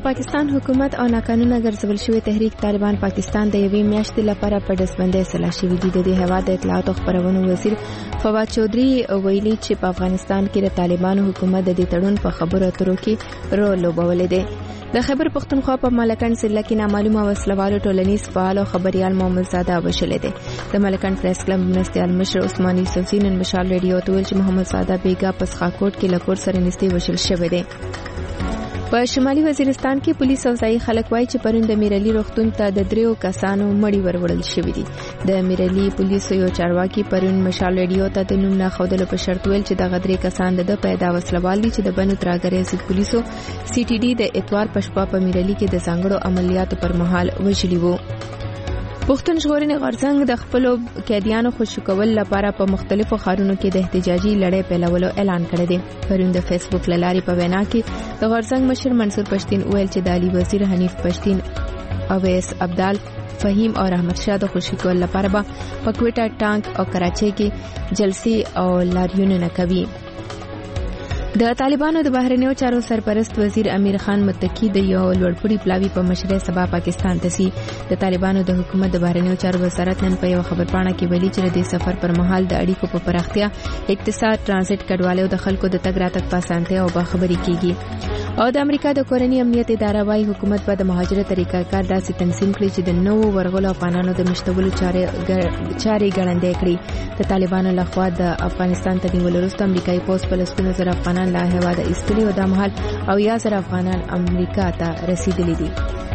پاکستان حکومت او ناقانونه ګرځول شوی تحریک طالبان پاکستان د یوې میاشتې لپاره په دسبندۍ سلا شوی دی. د هیواد د اطلاعات او خبرونو وزیر فواد چودھری ویلي چې په افغانستان کې د طالبانو حکومت د دې تړون په خبرو اترو کې رول لوبولی دی. د خیبر پختونخوا په ملکند ضلع کې نامعلومه وسلوالو ټولنیز فعال او خبريال محمد زاده وشلې دی. د ملکند پریس کلب مرستیال مشر عثماني یوسفزي نن مشال ریډیو ته ویل چې محمد زاده بیګا په سخاکوټ کې لکور سره نږدې وشل شوی دی. په شمالي وزیرستان کې پولیس او ځایي خلک وایي چې پرون د میرالي روغتون ته د 3 کسانو مړی وروړل شوی دی. د میرالي پولیسو یو چارواکي پرون مشال ریډیو ته د نوم نه ښودلو په شرط ویل چې دغه 3 کسان د پیدا وسلوال دي چې د بنو تراګرې ضد پولیسو سی ټي ډي د اتوار په شپه په میرالي کې د ځانګړو عملیاتو پر مهال وژلي وو. پښتون ژغورنې غورځنګ د خپلو قیدیانو خوشي کول لپاره په مختلفو ښارونو کې د احتجاجي لړۍ پیلولو اعلان کړی دی. پرون د فیسبوک له لارې په وینا کې د غورځنګ مشر منصور پښتين ویل چې د علي وزیر حنیف پښتين، اویس ابدال، فهیم او احمد شاه د خوشي کول لپاره په کوټا، ټانک او کراچۍ کې جلسې او لاریونونه کوي. د طالبانو د بهرنیو چارو سرپرست وزیر امیر خان متکی د یو لوړپوړي پلاوي په مشرۍ سبا پاکستان ته سي. د طالبانو د حکومت د بهرنیو چارو وزارت نن په یو خبرپاڼه کې ویلي چې د سفر پر مهال د اړیکو په پراختیا، اقتصاد، ترانزیت، کډوالۍ او د خلکو د تګ راتګ په اسانتیا او باخبري کیږي. او د امریکا د کورنۍ امنیت اداره وايي حکومت به د مهاجرت طریقه کار داسې تنظیم کړي چې د نوو ورغلو افغانانو د مشتولو چارې ګړندۍ کړي. د طالبانو لخوا د افغانستان ته نیولو وروسته امریکایي پوځ په لسګونو زره افغانان له هیواده ایستلي او د مهال او یا زره افغانان امریکا ته رسیدلي دي.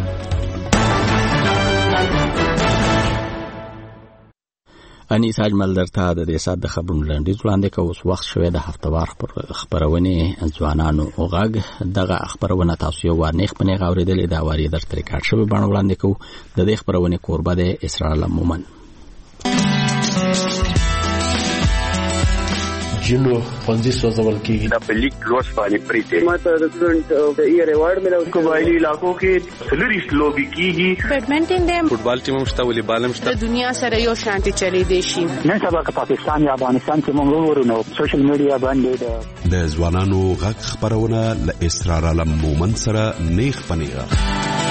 انیس اجمل درته د دې سات د خبرونو لاندې وړاندې کوم وخت شوه د هفتوار خبرونه ځوانانو او غږ دغه خبرونه تاسو یو ورنیخ پنه غوړېدلې دا واری در طریقې شوه باندې وړاندې کوم د دې خبرونه قربه د اسرائیل مومن جنو فنزي سوزول کیږي د پلیک لوس باندې پریته ماته د سټوډنټ د ایئر ایوارډ ملو قبایلی علاقو کې سلریست لوبي کیږي بیډمنټن دیم فوټبال ټیم مشته ولې بالم شته د دنیا سره یو شانتي چلی دی شي. نن سبا که پاکستان یا افغانستان کې موږ ورونو سوشل میډیا باندې د ځوانانو غږ خبرونه ل اسرار علم مومن سره نیخ پنیغه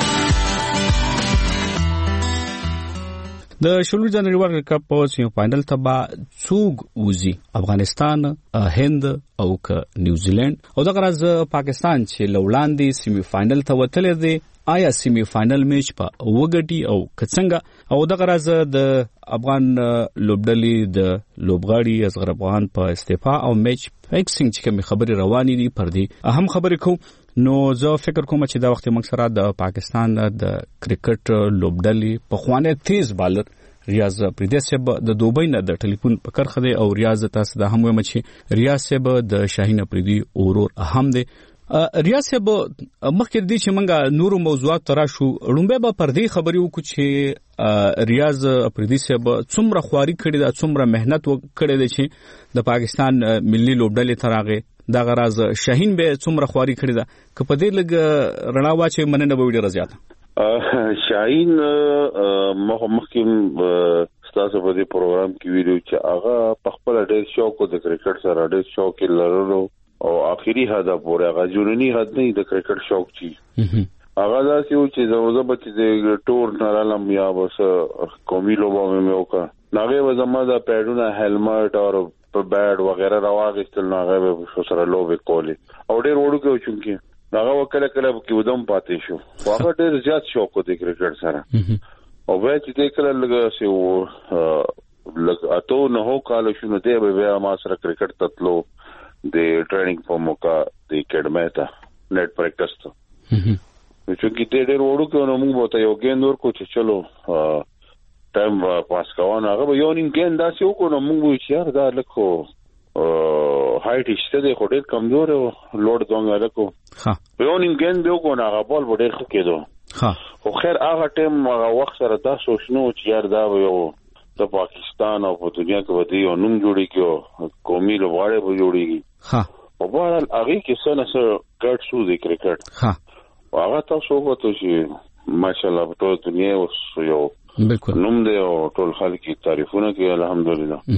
د شلو جنوري ورلد کپ په سیمه فائنل ته با څوګ وزي افغانستان، هند او نیوزیلند او دغه راز پاکستان چې لولاندې سیمه فائنل ته وتل دي. آیا سیمه فائنل میچ په وګټي او کڅنګ او دغه راز د افغان لوبډلې د لوبغاړي اصغر افغان په استعفا او میچ فکسینګ چې کوم خبري روانې دي پر دې اهم خبرې کوم. نو زه فکر کوم چې دا وخت موږ سره د پاکستان د کرکټ لوبډلې په خوانه تیز بالر ریاض پردیس صاحب د دوبۍ نه د ټلیفون په کرخه دی او ریاض تاسو د هم ویم چې ریاض صاحب د شاهین پردی اورور اهم دی. ریاض صاحب مخکې دې چې موږ نورو موضوعات ترا شو لومبه به پردی خبري وکړو چې ریاض پردی صاحب څومره خواري کړې ده، څومره مهنت وکړې ده چې د پاکستان ملي لوبډلې تراغه دا غراز شاهین به څومره خواري کړی دا که په دې لګ رڼا واچي مننه به ډیره زیاته. شاهین مخکې ستاسو په دې پروګرام کې ویډیو چې هغه په خپل ډېر شوق د کرکټ سره ډېر شوق لرلو او اخیری هدف ورغه هغه جنونی هدف نه د کرکټ شوق چی هغه دا چې زوزه بچ د ټور نارالم یا بس قومي لوبو مې وکړه ناغه وزما دا پیډونه هیلمټ او په بیډ وغیرہ راوغستل ناغه به سره لوبې کولې او ډېر وړو کې چونکی ناغه وکړه کله کې ودم پاتې شو هغه ډېر زیات شوق د کرکټ سره او به چې کله لګا سه لګ اته نه کال شو نو دی به ما سره کرکټ تطلو د ټریننګ په موقع د اکیډمي ته نیټ پریکټس ته چونکی ډېر وړو کې نو موږ وته یو ګیند ورکو چې چلو ټایم پاس کوونه هغه یو نیم ګیند داسې وکړو موږ چې یار دا لکو هایټ شته دی خو ډېر کمزور او لوډ دوه لکو یو نیم ګیند یو کو نه هغه بال ډېر ښه کېدو خو خیر هغه ټیم هغه وخت سره دا سوچنو چې یار دا یو د پاکستان او په دنیا کې ودی او نوم جوړی کیو قومي لوبغاړي به جوړیږي په بهر هغه کې څنګه ګډ شو د کرکټ هغه تاسو وته چې ماشاءالله په ټول دنیا اوس یو بالکل نوم دی او ټول خلک تعریفونه کوي الحمدلله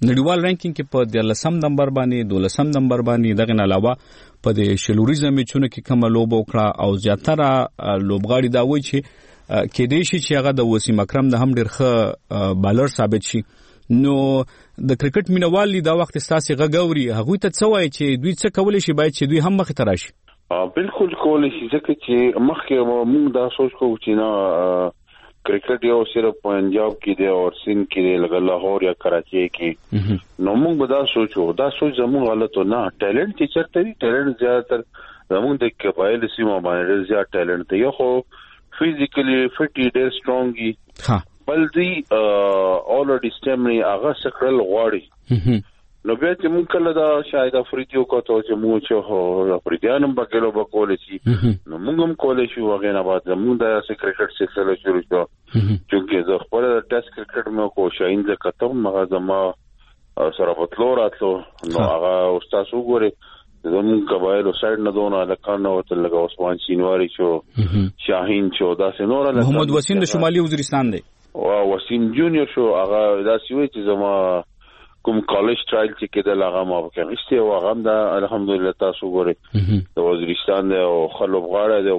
نړیوال رانکینګ کې په 13 نمبر باندې 12 نمبر باندې دغه نه علاوه په د شلوریزم میچونه کې کوم لوب وکړه او زیاتره لوبغاړي دا وایي چې کې دې شي چې هغه د وسیم اکرم د هم ډېر ښه بالر ثابت شي. نو د کرکټ مینوال دا وخت ستاسو غږوري هغه ته څه وایي چې دوی څه کولای شي باید چې دوی هم مخ ته راشي؟ بالکل کولای شي ځکه چې مخکې موږ دا سوچ کوو چې نه کرکټ یو صرف پنجاب کې دی او سند کې دی لکه لاهور یا کراچي کې نو موږ به دا سوچو دا سوچ زموږ غلط نه ټیلنټ چې چرته دی ټیلنټ زیاتر زموږ د قبایل سیمه باندې زیات ټیلنټ دی خو فزیکلی فټ دی سترونګي بل دی اولریډي سټمنی هغه سکرل غواړي نو بیا چې موږ کله دا شاید افریدیو کوته چې موږ چې افریدیانم بکلو بکول شي نو موږ هم کولای شو هغه نه بعد موږ د کرکټ سلسله شروع کړو چې زه خپل ټیسټ کرکټ مې کو شاین ز کتم مغه زما سره په راتلو نو هغه استاد وګوره زمون قبایل سایډ نه دونه لکانو ته لګا عثمان شینواری شو شاهین شو دا سينور محمد وسیم د شمالي وزیرستان دی او وسیم جونیور شو هغه دا سوي چې زما کوم کالج ټرایل چې کېدل هغه ما وکړسته او هغه دا الحمدلله تاسو ګورئ د وزیرستان او خلوب غاړه دی او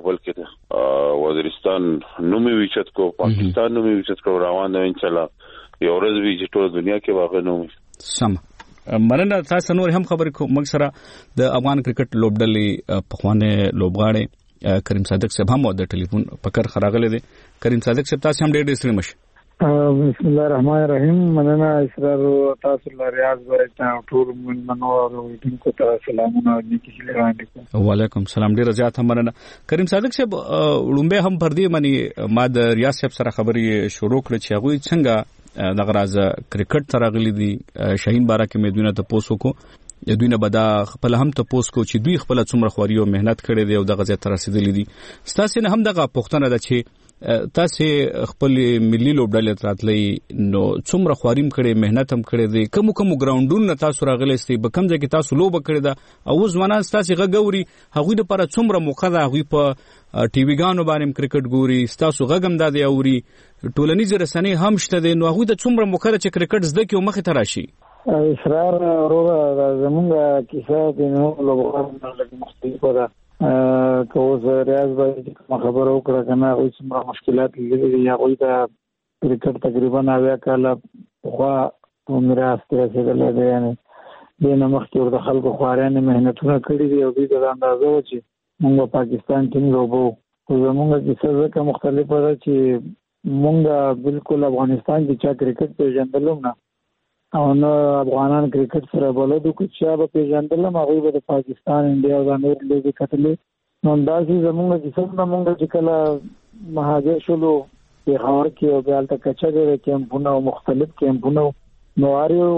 بلکې وزیرستان نومي وچت کو پاکستان نومي وچت کو روان دی ان شاء الله یو ورځ وی چې ټول دنیا کې واقع نوم سم مننه تاسو نور هم خبر کو موږ سره د افغان کرکټ لوبډلې په خوانه لوبغاړي کریم صادق صاحب هم د ټلیفون پکړ خراغله دي. کریم صادق صاحب تاسو هم ډېر ستړي مشه. بسم الله الرحمن الرحیم. مننه اسرار تاسو الله ریاض ورته ټول مننو او دونکو ته سلامونه نیکی وړاندې کوم. وعلیکم السلام. ډیر زیات مننه کریم صادق صاحب. لومبه هم پر دې منی ما د ریاض صاحب سره خبرې شروع کړې چې هغه څنګه د غراز کرکټ ترغلي دي شاهین بارا کې مې دونه ته پوسو کو دوی نه بدا خپل هم ته پوس کو چې دوی خپل څومره خوري او مهنت کړي دي او دغه ځای ته رسیدلي دي. ستاسو نه هم دغه پوښتنه ده چې تاسو خپل ملي لوبډلې تراتلې نو څومره خواریم کړي مهنت هم کړي دي کوم ګراوندونو تاسو راغلي استي به کوم ځای کې تاسو لوب کړی دا او ځوانان تاسو غږوري هغه لپاره څومره موقع ده هغه په ټي وی ګانو باندې کرکټ ګوري تاسو غږم دا دی اوري ټولنیز رسنۍ هم شته دي نو هغه د څومره موقع ده چې کرکټ زده کې مخ ته راشي. اسرار وروره زمونږ کیسه د نو لوبغاړو لږ مختلفه ده که اوس ریاض باندې کوم خبرو وکړه کنه او څومره مشکلات لري یا غوي دا کرکټ تقریبا 90 کاله خو میراث ته رسیدل دی یعنی د نمخ ور د خلکو خوارانه مهنتونه کړې دي او د اندازو چې موږ پاکستان ټیم لوبو زمونږ کیسه ځکه مختلفه ده چې موږ بالکل افغانستان کې چا کرکټ پیژندلم نه او نو افغانان کرکټ سره بلدو کې چې به پیژندلم هغه به د پاکستان انډیا او د نور لوبي کتلې نو اندازې زمونږ چې څنګه موږ چې کله مهاجر شولو په خاور کې او بل ته کچا کېمپونه او مختلف کېمپونه نو اړیو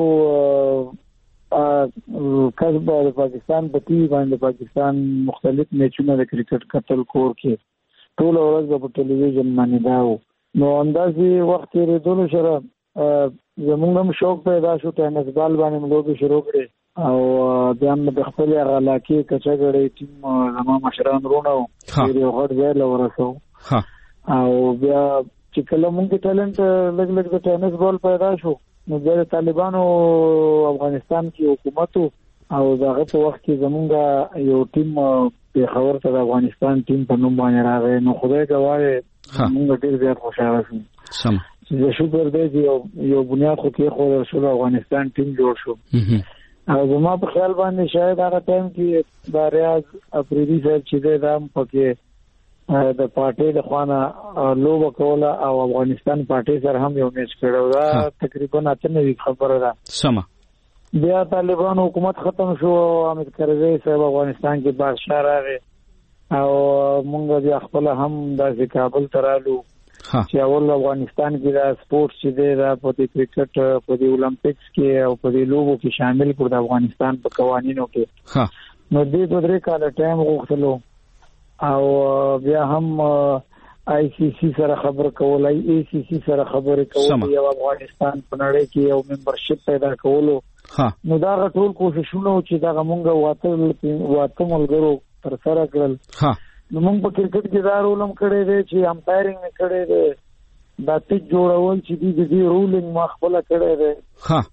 کله د پاکستان په ټي وي باندې پاکستان مختلف میچونه د کرکټ کتل کور کې ټول ورځ په ټلویزیون باندې داو نو اندازې وخت یې دونو سره زمونږ هم شوق پیدا شو ټینس بال باندې لوبي شروع کړې او بیا موږ د خپل علاقې کچاګړې ټیم زموږ مشران رونو یو غړ ځای لورسو او بیا چې کله موږ ټالنت لګ د ټینس بال پیدا شو نو د طالبانو افغانستان کې حکومت او دغه په وخت کې زمونږ یو ټیم په خبر ته د افغانستان ټیم په نوم باندې راغی نو خدای ګواهی موږ ډیر زیات خوشاله شو سم زه شکر دې یو بنیاد خو کې خو شو افغانستان ټیم جوړ شو او زما په خیال باندې شاید هغه ټایم کې د ریاض افریدي صاحب چې د پکې د پارټي د خوانه لوب کوله او افغانستان پارټي سره هم یو میچ کړو دا تقریبا اته خبره ده سم بیا طالبان حکومت ختم شو حامد کرزی صاحب افغانستان کې بادشاہ راغی او مونږ بیا خپل هم د کابل ترالو چې اول افغانستان کې دا سپورت چې دی دا په کرکټ په اولمپکس کې او په لوبو کې شامل کړ د افغانستان په قوانینو کې نو دې دوه درې کال ټایم غوښتلو او بیا هم آی سی سی سره خبر کولای ای سی سی سره خبرې کولای یو افغانستان په نړۍ کې یو ممبرشپ پیدا کولو نو دا ټول کوششونه چې دا موږ واته ملګرو تر سره کړل نو موږ په کرکټ کې دا رول هم کړی دی چې امپایرینګ نه کړی دی دا ټیک جوړول چې دې رولینګ ما خپل کړی دی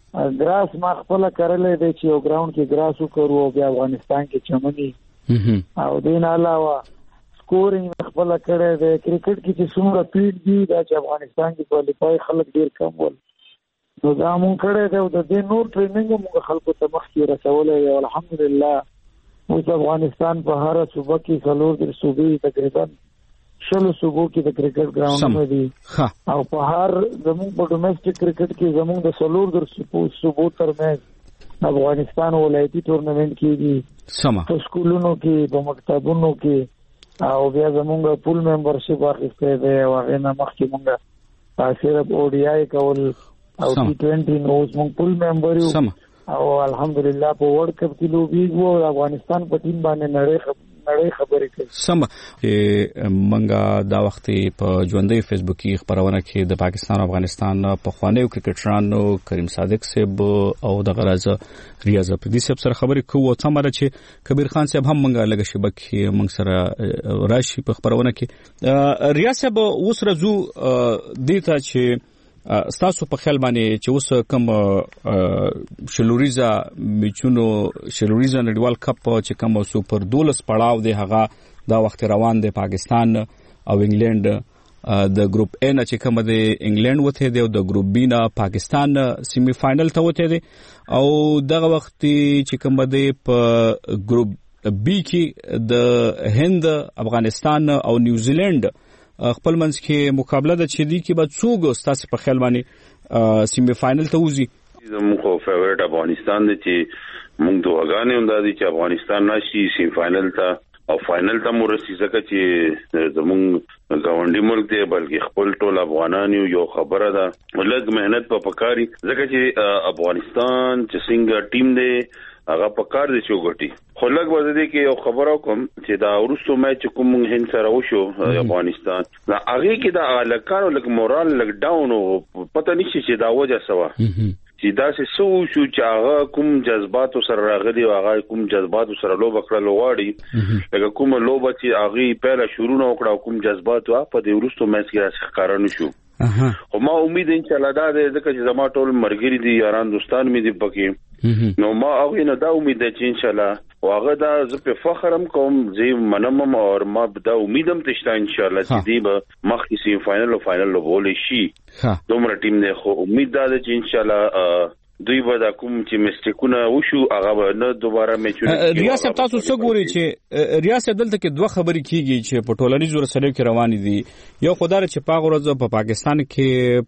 ګراس ما خپل کړلې دی چې یو ګراوند کې ګراس وکړو او بیا افغانستان کې چمني او دین علاوه سکورینګ خپل کړې دی. کرکټ کې چې څومره پیډ دی دا چې افغانستان کې کوالیفای خلک ډیر کم ول نو دا مونږ کړې دی او د دې نور ټریننګ موږ خلکو ته مخکې رسولې او الحمدلله اوس افغانستان په هر صوبه کې څلور صوبې تقریبا 16 صوبو کې د کرکټ ګراوندونه دي او په هر زموږ په ډومېسټک کرکټ کې زموږ د څلور صوبو ترمنځ افغانستان ولایتي تورنمنت کېږي په سکولونو کې په مکتبونو کې او بیا زموږ پول ممبرشپ اخیسته دی او هغه نه مخکې موږ صرف اوډیای کول او ټي20 نو موږ پول ممبر یو او الحمدلله په ورلد کپ کې لوبیږو او افغانستان په ټیم باندې نړۍ خبرې کوي. سم منګه دا وخت په ژوندۍ فیسبوکي خبرونه کې د پاکستان او افغانستان په خوانیو کرکټرانو کریم صادق صاحب او د غراز ریاض افریدي صاحب سره خبرې کوو څه مره چې کبیر خان صاحب هم منګه لګه شبکې منګ سره راشي په خبرونه کې. ریاض صاحب اوس رزو دیتا چې ستاسو په خیال باندې چې اوس کوم شلوریزا نړیوال کپ چې کوم سوپر 12 پړاو دی هغه دا وخت روان دی پاکستان او انګلند د ګروپ A نه چې کوم دی انګلند وته دی او د ګروپ B نه پاکستان سیمی فائنل ته وته دی او دغه وخت چې کوم دی په ګروپ B کې د هند افغانستان او نیوزیلند خپل منځ کې مقابله د چدي کې به څوک ستاسو په خیال باندې سیمی فائنل ته وځي؟ زموږ فیورټ افغانستان دی چې موږ دوغانې هم دادي چې افغانستان نشي سیمی فائنل ته او فائنل ته مرسي ځکه چې زموږ ګاونډي ملک دی بلکې خپل ټول افغانان یو خبره ده لږ مهنت په پکاري ځکه چې افغانستان چې څنګه ټیم دی هغه په کار دي چې وګټي. خو لږ وځي کې یو خبره کوم چې دا ورسو میچ کوم هند سره وشو افغانستان دا هغه کې دا لکانو لک مورال لک ډاون او پته نشي چې دا وجه سوا چې دا څه شو چې هغه کوم جذبات سره راغلي او هغه کوم جذبات سره لوب کړل واړي لکه کوم لوب چې هغه پهلا شروع نه وکړ کوم جذبات په دې ورسو میچ کې ښکارا نشو. خو ما امید ان شاء الله دا ځکه چې زما ټول مرګري دي یاران دوستان مې دي پکې نو ما او نه دا امید ده چې ان شاء الله واغه دا زه په فخرم کوم زه منم او ما دا امیدم تشته ان شاء الله چې دی به مخکې سیمی فائنل او فائنل وبول شي دومره ټیم نه خو امید ده چې ان شاء الله دوی به دا کوم چې مسټیکونه وشو هغه نه دوباره میچونه. ریاست تاسو څه ګوري چې ریاست دلته کې دوه خبرې کیږي چې په ټولنیزو رسنیو کې روان دي. یو خدای چې په ورځ په پاکستان کې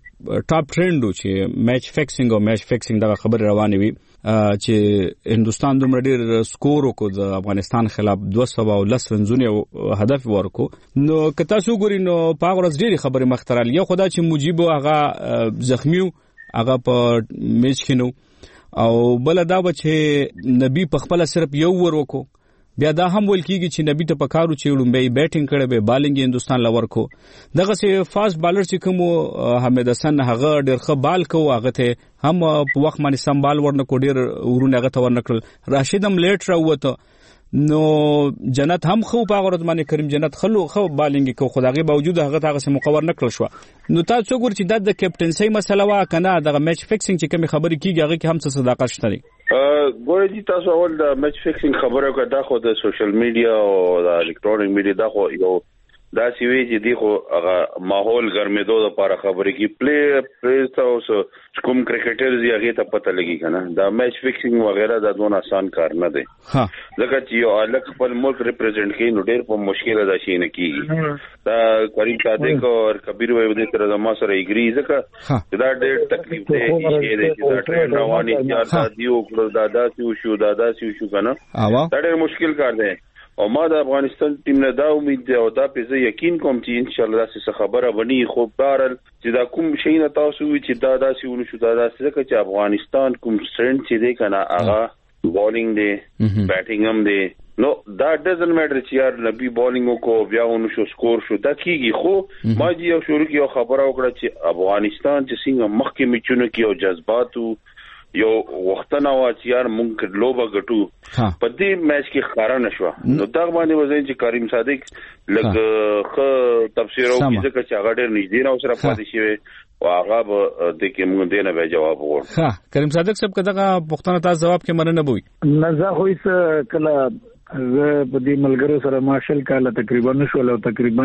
ټاپ ټرند چې میچ فکسینګ او میچ فکسینګ دا خبر روانه وي چې هندستان دومره ډیر سکور وکړ د افغانستان خلاف 210 رنونه هدف ورکو نو که تاسو ګورئ نو په ورځ ډیر خبره مخترل یو خدای چې مجيب هغه زخمیو هغه په میچ کې نو او بل دا چې نبی په خپل صرف یو ور وکړو بیا دا هم ول کیږي چې نبی ته پکارو چې لومبي بیټینګ کړي به بالینګ هندستان لور کو دغه سي فاست بالر چې کوم حمید حسن هغه ډېر ښه بال کو هغه ته هم په وخت باندې سمبال ورنکو ډېر ورونه هغه ته ورنکل راشد هم لیټ راوته نو جنت هم خو په غرض باندې کریم جنت خو بالینګ کو خدای باوجود هغه ته مقور نکړل شو نو تاسو ګور چې د کیپټنسي مسله وا کنه د میچ فکسینګ چې کوم خبرې کیږي هغه کې هم څه صداقت شته ګورې دي تاسو اول د میچ فکسینګ خبره کړه دا خو د سوشل میډیا او د الکترونیک میډیا دا خو یو دا سی وی چې دی خو هغه ماحول ګرمېدو د لپاره خبرې کی پلی تاسو کوم کرکټر دی هغه ته پته لګي کنه دا میچ فکسینګ وغیرہ دا دونه آسان کار نه دی ځکه چې یو الګ خپل ملک ریپرزینټ کوي نو ډېر په مشکل ده شي نه کیږي دا کریم صادق او کبیر وای د تر زما سره ایګری ځکه دا ډېر تکلیف دی چې دا ټرین رواني یا دا دیو دادا شو کنه دا ډېر مشکل کار دی او ما د افغانستان ټیم نه دا امید دی او دا په زه یقین کوم چې ان شاء الله څه خبره بني خو بارل چې دا کوم شي نه تاسو وی چې دا داسې ونشو دا داسې چې افغانستان کوم سټرند چې دی کنه هغه بالینګ دی بیټینګ هم دی نو دا ډزنټ میټر چې یار نبی بالینګ کو بیا ونشو سکور شو دا کیږي خو ما دې یو شروع کې خبره وکړه چې افغانستان چې څنګه مخکې میچونه کې او جذباتو یو وختونه واچیار مونږ لوبه غټو په دې میچ کې ښکارا نشو نو دا باندې وځي چې کریم صادق لګ خ تفسیر او ځکه چې هغه ډېر نږدې راو سره پاتې شي هغه به د کوم دینه به جواب وغوړ. ها کریم صادق صاحب کداغه پښتنه تاسو جواب کې مننه بوي نه زه خو هیڅ کله زه په دې ملګرو سره ماشل کاله تقریبا نشول او تقریبا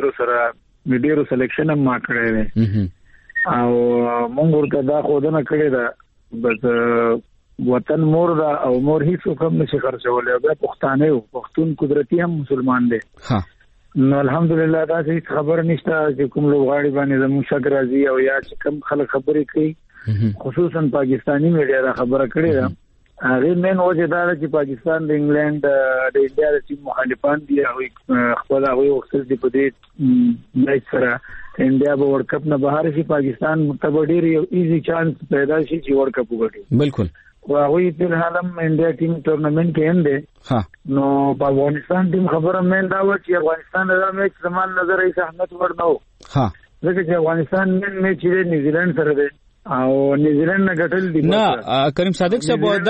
ډیرو سلیکشن هم ما کړی دی او مونږ ورته دا خودنه کړی دا بس وطن مور دا او مور هیڅ کوم نشي خرڅول او پښتانه او پښتون قدرتي هم مسلمان دي. ها نو الحمدلله دا هیڅ خبر نشته چې کوم لوغاړي باندې زموږ شک راځي او یا چې کوم خلک خبرې کوي خصوصا پاکستانی میډیا دا خبره کړې ده هغه مین وجه دا چې پاکستان د انګلند د انډیا د ټیم مخالفان دي او خپل هغه وختل دي په دې میچ سره انډیا به ورلد کپ نه بهر شي پاکستان متبډیر یو ایزی چانس پیدا شي چې ورلد کپ وګټي. بالکل واغوی په حالم انډیا ټیم ټورنمنت کې هم ده نو په افغانستان ټیم خبره مې دا و چې افغانستان د میچ زمان نظر یې احمد ورنو ځکه چې افغانستان نن میچ د نیوزیلند سره ده او نیوزیلند نه ګټل دي. نه کریم صادق صاحب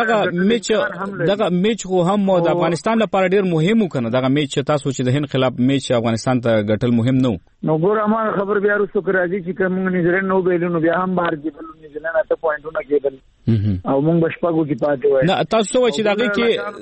دغه میچ خو هم د افغانستان لپاره ډیر مهم وکنه دغه میچ تاسو چې د هند خلاف میچ افغانستان ته ګټل مهم نو ګور ما خبر بیا وروسته راځي چې کوم نیوزیلند نو بیلونو بیا هم بهر کېدل نیوزیلند اته پوینټونه کېدل او موږ بشپاګو کې پاتې وای. نه تاسو چې دغه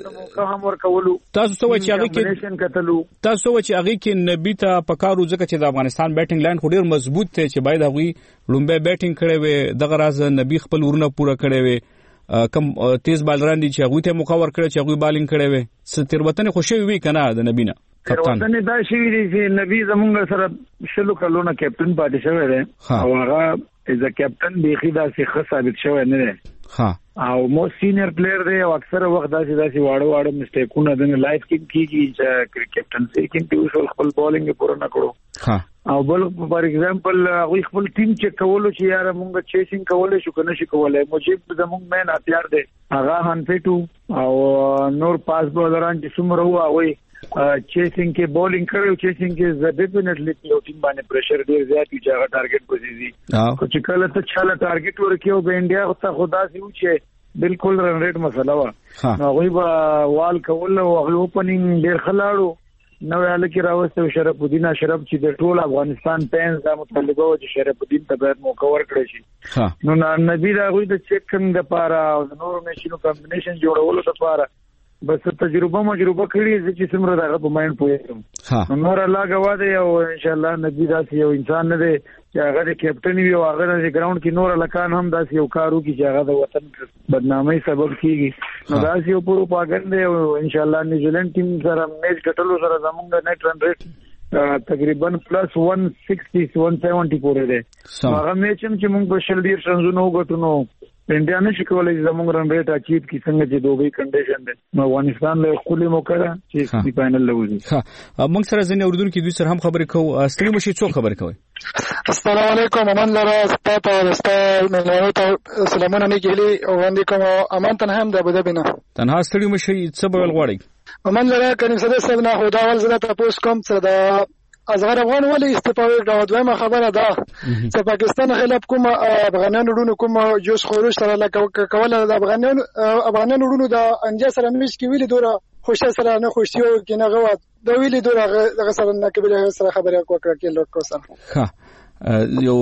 کې هم ورکولو تاسو چې هغه کې کتلو تاسو چې هغه کې نبی ته پکارو ځکه چې د افغانستان بیټینګ لاین خو ډیر مضبوط دی چې باید هغه لومبه بیټینګ کړي وي دغه راز نبی خپل ورونه پوره کړي وي کم تیز بالران دي چې هغه ته مخاور کړي چې هغه بالینګ کړي وي ستر وطن خوشي وي کنه د نبی نه کپتان وطن دا شي چې نبی زمونږ سره شلو کلونه کپټن پاتې شوی دی او هغه از کپټن بيخي دا څه ښه ثابت شوی نه دی. ها او مو سینیئر پلیئر دی او اکثر وخت داسې واړه مسټیکونه د لایف کې کیږي چې کپټن سي کې خپل بالینګ پوره نه کړو او بل فار ایگزامپل هغه خپل ټیم چې کولو چې یار مونږ چیسینګ کولای شو کنه شي کولای مجيب زمونږ مین هتیار دی هغه هنفټو او نور پاس بولران چې څومره هوا وي چیسینګ کې بولینګ کړو چیسینګ کې زه ډیفینټلی یو ټیم باندې پریشر ډیر زیات چې هغه ټارګټ پوزيزي خو چې کله ته چاله ټارګټ ورکیو به انډیا خو خدا سي و چې بالکل رن ریټ مسله وا نو غوي با وال کول او اوپننګ ډیر خلاړو نو الکی راوسته شرف الدین اشرف چې د ټول افغانستان پینز د مطالبه و چې شرف الدین ته باید موقور کړی شي نو نبی دا غوي د چیک کم د پاره او نور میشنو کمبینیشن جوړولو د پاره بس تجربه کړی چې څومره دغه په ماین پوهیږم نور الله غوا دی او ان شاء الله نبی دا یو انسان نه دی چې هغه د کیپټن وي او هغه د ګراوند کې نور لکان هم داسې یو کارو کې چې هغه د وطن بدنامۍ سبب کیږي نو داسې یو پروپاګاندا دی او ان شاء الله نیوزیلند ټیم سره میچ ګټلو سره زموږ نیټ رن ریټ تقریبا پلس 160 170 پورې دی هغه میچ هم چې موږ په شل ډیر شنزونو وګټو نو انډیا نشي کولای زموږ رن ریټ اچیو کی څنګه چې دوبي کنډیشن ده نو افغانستان له خپل موقع چې په فائنل لوزي. ها موږ سره ځنه اردن کې دوی سره هم خبرې کوو ستړي مشي څو خبرې کوي. السلام علیکم امان لرا ستاسو ورسته ملګرو ته سلامونه نه کېلي او وړاندې کوم امان تنها هم د ابوظبي نه تنها ستړي مشي څه بل غواړي امان لرا کني سده سب نه خدا ول زړه تاسو کوم سره د ازغر افغان ولې استفاده دا دویمه خبره ده چې پاکستان خلاف کوم افغانانو ورونو کوم جوش خروج سره لکه کوله د افغانانو ورونو د انجا سره مش کې ویلي دوره خوشا سره نه خوشي او کې نه غوا د ویلي دوره د سره نه کې سره خبره وکړه کې لوټ کو سره ها یو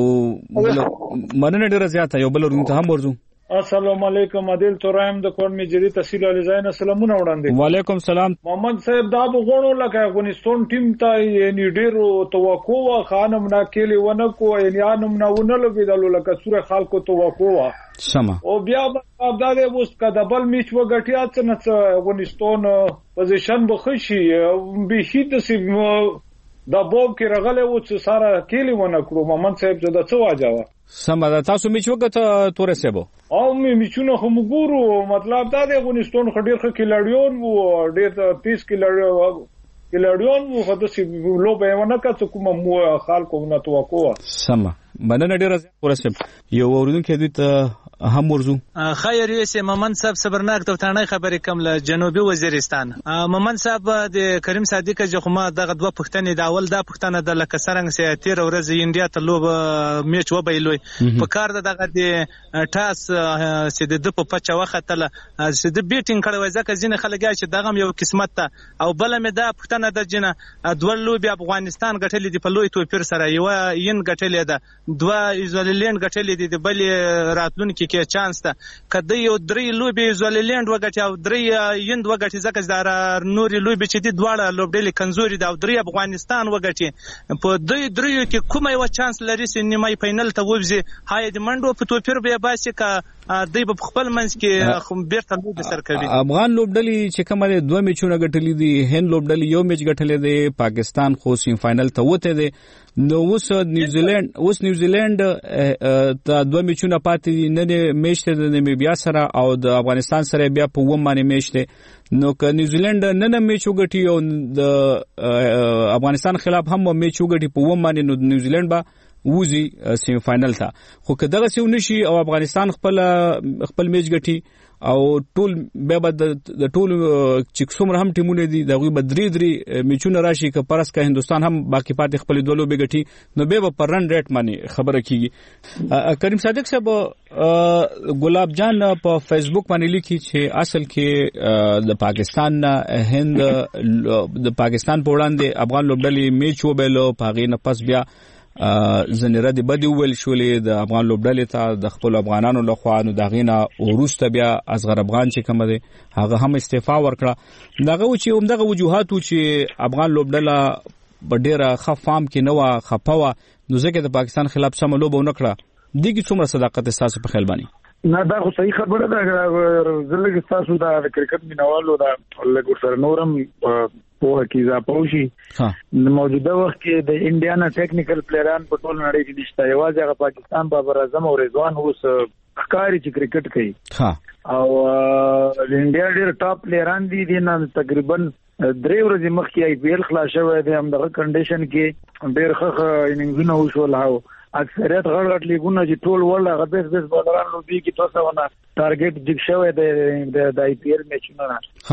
مننه ډیره زیاته یو بل ورته هم ورزو. السلام علیکم عادل ترایم د کور میجری تحصیل علی زین سلامونه وړاندې. وعلیکم السلام محمد صاحب دا بغونو لکه افغانستان ټیم ته یعنی ډیرو توقع خانم ناکلی ونه کو یعنی انم نه ونه لګیدل لکه سوره خلکو توقع سما او بیا دا د اوس کډبل میچ وګټیا چې افغانستان پوزیشن بخشي به شید سی دا بوب کې رغله و چې ساره کلی ونه کړو محمد صاحب زدا څه واجاوه سم دا تاسو میچ وکړه تورې سبو او میچونه هم ګورو مطلب دا د افغانستان خډیر خ کلاډیون وو ډیر 30 کلاډیون وو خو د سی لو به ونه کړ کوم مو خلکو نه توقع سم مننه ډیر تورې سب یو اوردونکو دوی ته هم ورزو. خیر یوسف ممن صاحب صبرناک توتانه خبرې کوم له جنوبي وزیرستان. ممن صاحب د کریم صادق جخما دغه دوه پښتنې د اول دا پښتنه د لکه سرنګ سي 13 ورځې انډیا ته لوب میچ وبایلوي په کار دغه د ټاس چې د په پچا وخت له چې د بیټینګ کړو ځکه ځینې خلک چې دغه یو قسمت ته او بل مې دا پښتنه د جنه دوه لوبي افغانستان غټلې دی په لوی توپیر سره یو ین غټلې ده دوه ایزولینډ غټلې دي د بل راتلونکي کې چانس ده کله یو درې لوبي ایزولینډ وغټي او درې یند وغټي ځکه زار نوري لوبي چې دي دواړه لوبډلې کمزوري ده او درې افغانستان وغټي په درې کې کومه یو چانس لري چې نیمه فینل ته وځي هاي د منډو په توپیر به باسي کا دوی په خپل منځ کې بیرته لوب سر کوي. افغان لوبډلې چې کومه دوه میچونه غټلې دي هند لوبډلې یو میچ غټلې دي پاکستان خو سیم فائنل ته وته دي نو اوس نیوزیلند ته دوه میچونه پاتې نه میچ ته د نمیبیا سره او د افغانستان سره بیا په ومه باندې میچ ته نو که نیوزیلند نه میچ وګټي او د افغانستان خلاف هم میچ وګټي په ومه باندې نو نیوزیلند با وزي سیمی فائنل ته خو که دغه سیو نشي او افغانستان خپل میچ غټي او ټول به د ټول چې څومره هم ټیمونه دي دغه به درې میچونه راشي که پرس که هندستان هم باقی پاتې خپل دوه لوبې غټي نو به پر رن ریټ باندې خبره کیږي. کریم صادق صاحب ګلاب جان په فیسبوک باندې لیکي چې اصل کې د پاکستان هند د پاکستان په وړاندې افغان لوبډلې میچ وبېلو پاغې نه پس بیا زنیره دی بدی ویل شولې د افغان لوبډلې ته د خپل افغانانو لخوا نو دغینه وروسته بیا اصغر افغان چې کوم دی هغه هم استعفا ورکړه دغه چې همدغه وجوهات چې افغان لوبډله ډیره خفام کې نو خپوا نو ځکه د پاکستان خلاف سم لوب ونکړه دغه څومره صداقت احساس په خیال باندې نه دا خو صحیح خبره ده زلګ تاسو دا کرکټ مینوالو دا لګور سره نورم په کې اضافه شي د موجوده وخت کې د انډیا نه ټیکنیکل پلیران په ټول نړۍ کې نشته یوازې هغه پاکستان بابر اعظم او رضوان اوس ښکاری چې کرکټ کوي او د انډیا ډېر ټاپ پلیران دي د نن تقریبا 3 ورځې مخکې آی پی ایل خلاص شوی دی هم دغه کنډیشن کې ډېر ښه اننګونه وشول هاو اکثریت غړ لیګونه چې ټول ورلد هغه بیس بالران لوبي کې تاسو ونه ټارګټ جګ شوی د آی پی ایل میچونه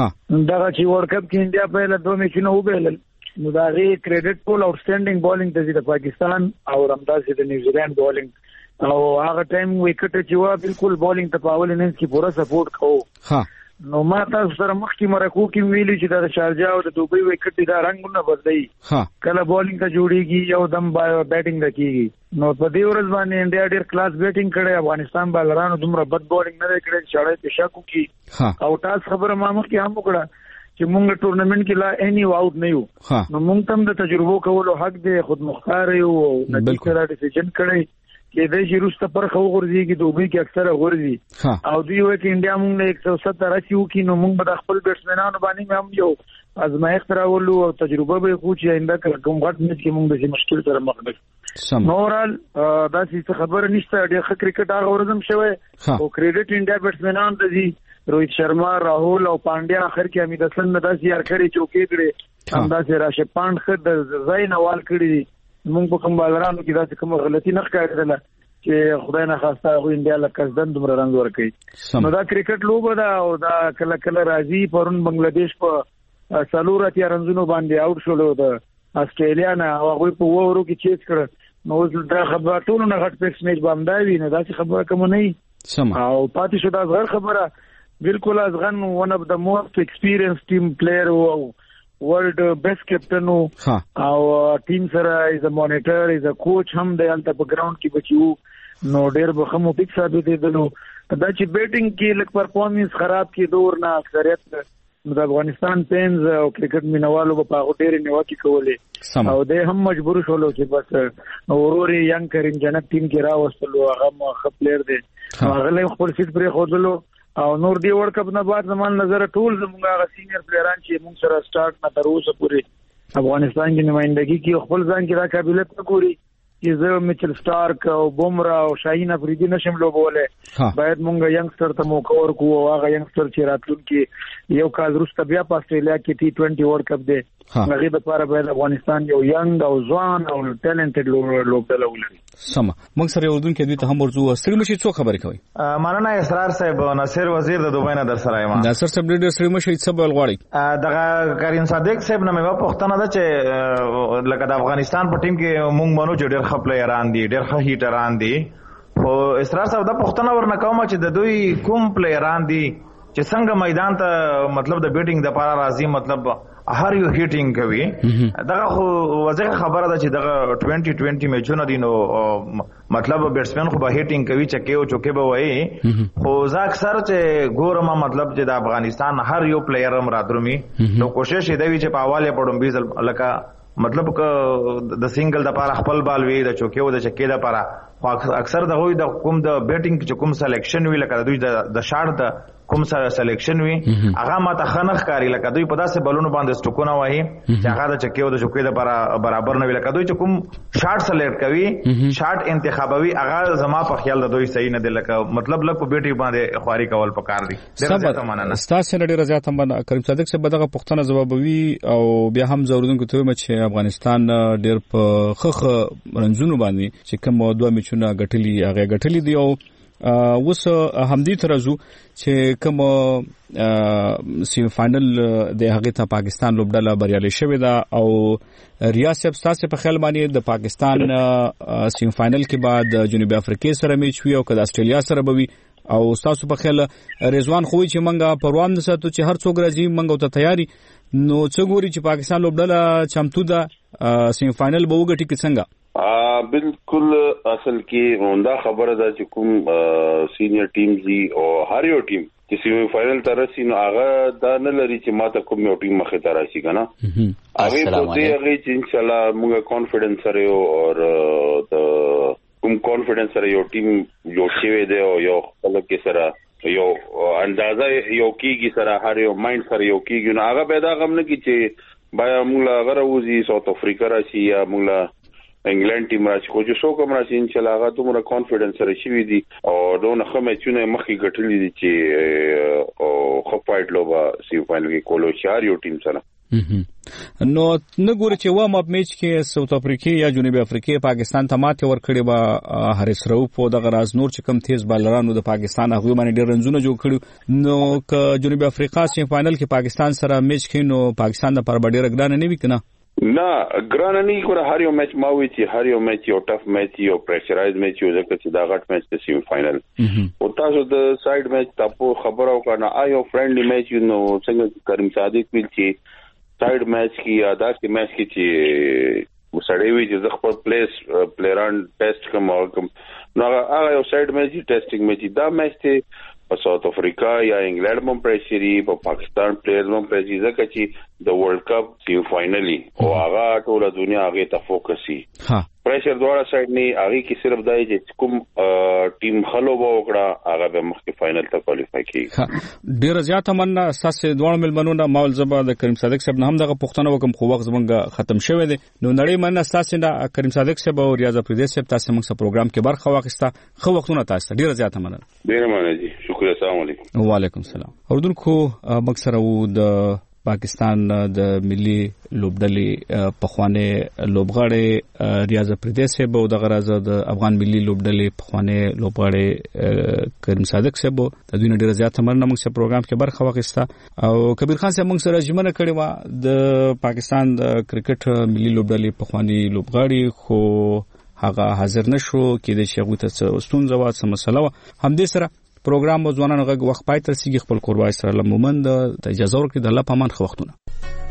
دغه چې ورلد کپ کې انډیا په له دوه میچونه وبېل نو دا غي کریډټ ټول آوټسټینډینګ بالینګ د پاکستان او رمداسي د نیوزیلند بالینګ او هغه ټایم وکټ چې وا بالکل بالینګ ته پاول نه کی پورا سپورټ کوو نو ما تاسو سره مخکې مرکو کې ویلي چې د شارجه او د دوبۍ وکټ دا رنگونه بدلي کله بالینګ ته جوړيږي یو دم بیټینګ دکېږي نو په دې ورځ باندې انډیا ډېر کلاس بیټینګ کړي افغانستان بالرانو دومره بد بالینګ نه کړي چې په شاکو کې او تاسو خبره ما مخکې هم وکړه چې مونږ ټورنمنت کې لا اني واوټ نه یو نو مونږ تم د تجربو کولو حق دی خود مختار یو نتیجه را ډیسیژن کړي کې د جیروسته پر خو غورځي کې دوبۍ کې اکثره غورځي او دوی وایي چې انډیا مونږ نه 170 راشي وکي نو مونږ به خپل بیټسمنانو باندې هم یو ازمایښت راولو او تجربه به خو چې آینده کوم غټ میچ کې مونږ د مشکل سره مخ دي نورال دا څه خبره نشته ډېر ښه کرکټ هغه ورزم شوی او کریډټ انډیا بیټسمنان ته دي روهیت شرما راهول او پانډیا اخر کې امید حسن نه داسې یار کړی چوکې کړي هم داسې راشد پاند خد د زین وال کړی مونږ په کوم بالرانو کې داسې کوم غلطي نه ښکارېدله چې خدای نه خواسته خو انډیا له قصدن دومره رنګ ورکړي نو دا کرکټ لوبه ده او دا کله کله راځي پرون بنگلاديش په سالور اتیا رنزونو باندې آوټ شول د استرالیا نه او هغه په وورو کې چیز کړ نو دا خبره ټول نه غټ پیکس میچ باندې وی نه داسې خبره کوم نه او پاتې شو دا غیر خبره بالکل ازغن ون اف د موست ایکسپیرینس ټیم پلیئر او ورلد بیسټ کیپټن او ټیم سره از ا مانیټر از ا کوچ هم د الته په ګراوند کې بچو نو ډېر بخمو پک ثابت دي نو دا چې بیټینګ کې لک پرفارمنس خراب کې دور نه اکثریت د افغانستان پینز او کرکټ مینوالو په هغه ډېر نیوکه کولې او د هم مجبور شول چې بس اوروري ینګ کریم جنت ټیم کې راوستلو هغه خپلر دي هغه له خپل سیټ پرې خودلو او نور دی ورلد کپ نه بعد زمان نظر ټول زموږه سینیئر پلیران چې موږ سره سٹارټ نه تر اوسه پورې افغانستان کې نمائندګي کې خپل ځان کې را قابلیت وګوري چې زه میچل سٹارک او بومرا او شاهین افریدي نشم لوبوله باید موږ ینګستر ته موقع ورکو او هغه ینګستر چې راتلونکي یو کال وروسته بیا په استرالیا کې T20 ورلد کپ دی هغه لپاره باید افغانستان یو ینګ او ځوان او ټیلنټډ لوبډله ولري سم موږ سره اردن کې دوی ته هم ورځو ستړي مشي څو خبرې کوي مننه اسرار صاحب ناصر وزیر د دوبۍ نه در سره یم ناصر صاحب ډېر ستړي مشي څه بل غواړي دغه کریم صادق صاحب نه مې پوښتنه ده چې لکه د افغانستان په ټیم کې موږ منو چې ډېر ښه پلیران دي ډېر ښه هیټران دي خو اسرار صاحب دا پوښتنه ورنه کوم چې د دوی کوم پلیران دي چې څنګه میدان ته مطلب د بیټینګ د لپاره راځي مطلب هر یو هیټینګ کوي دغه خو واضح خبره ده چې دغه 2020 میچونه دي نو مطلب بیټسمن خو به هیټینګ کوي چکه او چوکه به وایي خو زه اکثر چې ګورم مطلب چې د افغانستان هر یو پلیئر هم رادرومي نو کوشش دی چې په حواله پړم بیزل لکه مطلب ک د سنگل د لپاره خپل بال وی د چوکه او د چکه د لپاره اکثر د هوی د کوم د بیټینګ چې کوم سلیکشن وی لکه دوی د شاټ د کوم سلیکشن وی هغه ماته خنخ کاری لکه دوی په داسې بلونو باندې سټکونه وایي چې هغه د چکه او د چوکه د لپاره برابر نه وی لکه دوی چې کوم شاټ سلیکټ کوي شاټ انتخابوي هغه زما په خیال د دوی صحیح نه دی لکه مطلب لکه په بیټي باندې خواري کول پکار دي ډېر مننه ستاسو ډېر زیات مننه کریم صادق صاحب دغه پښتنه جوابوي او بیا هم زوردونکو ته چې افغانستان ډېر په خخ رنځونو باندې چې کوم دوه میچونه غټلي هغه غټلي دی او وس همدې ترازو چې کوم سیمی فائنل د هغه ته پاکستان لوبډله بریالي شوې ده او ریاست ستاسو په خیال باندې د پاکستان سیمی فائنل کې بعد جنوبي افریقا سره میچ وی او کله استرالیا سره بوي او ستاسو په خیال رضوان خوې چې منګه پروان نساتو چې هر څوک راځي منګه ته تیاری نو څو ګوري چې پاکستان لوبډله چمتو ده سیمی فائنل به وګټي کې څنګه بالکل اصل کې وندا خبره ده چې کوم سینیئر ټیم دي او هر یو ټیم چې سیمی فائنل ته رسي نو هغه دا نه لري چې ماته کوم یو ټیم مخه ته راشي کنه هغه په دې هغه چې ان شاء الله موږ کانفیډنس سره یو او د کوم کانفیډنس سره یو ټیم جوړ شوی دی او یو خلک سره یو اندازه یو کیږي سره هر یو مایند سره یو کیږي نو هغه پیدا غم نه کی چې بیا موږ غره وزي ساوث افریقا راشي یا موږ انګلند ټیم راشي خو چې شو کوم راشي ان شاء الله هغه دومره کانفیډنس سره شي دي او دونه خمچونه مخې ګټلې دي چې او خو پایټ لوبا سی فائنل کې کولو شهر یو ټیم سره نو نګوري چې و ماب میچ کې ساوث افریقا یا جنوبي افریقا پاکستان ته ماته ورکړي با هریس روف او د غراز نور چې کم تیز بالرانو د پاکستان هغه باندې ډېر رنزونه جوړ کړي نو ک جنوبي افریقا سیمی فائنل کې پاکستان سره میچ کې نو پاکستان د پر ډېر ګران نه وی کنه نه ګران نه کوي هر یو میچ ماوي چې هر یو میچ یو ټف میچ یو پریشرایز میچ یو ځکه چې دا غټ میچ د سیمی فائنل او تاسو د ساید میچ تاسو خبرو کنه آیو فرندلی میچ نو څنګه کریم صادق ویل چې ساید میچ کې یا داسې میچ کې چې وسړی وی چې خپل پلیران ټیسټ کوم نو هغه یو ساید میچ ټیسټینګ میچ دا میچ ته په ساوث افریقا یا انګلند مم پریشری په پاکستان پلیئرز مم پریشری ځکه چې د ورلد کپ سیمی فائنلی او هغه ټول دنیا هغه ته فوکسي پریشر دواړه سایډ نه هغه کې صرف دای چې کوم ټیم خلو وکړه هغه به مخکې فائنل ته کوالیفای کیږي ډیر زیات مننه اساس دواړو ملمنونو ماول زبا د کریم صادق صاحب نه هم دغه پښتنه وکم خو وخت زمونږ ختم شوی دی نو نړۍ مننه اساس نه کریم صادق صاحب او ریاض افریدی صاحب تاسو موږ په پروګرام کې برخه واخیسته خو وختونه تاسو ډیر زیات مننه ډیر مننه جی شکریہ السلام علیکم وعلیکم السلام اردوونکو مکسره و د پاکستان د ملي لوبډلې پخوانه لوبغاړي ریاض افریدی صاحب او د غرازه د افغان ملي لوبډلې پخوانه لوبغاړي کریم صادق صاحب د دوی ډیر زیات مننه موږ په پروګرام کې برخه واخیسته او کبیر خان صاحب موږ سره ژمنه کړې و د پاکستان د کرکټ ملي لوبډلې پخواني لوبغاړي خو هغه حاضر نشو کې د شغو ته ستونزه وا څه مسله و هم دې سره پروګرام مو ځوانانو غږ وخت پای تر سیږي خپل قربای سره لمومند د اجازه ورکړي د الله پامان خو وختونه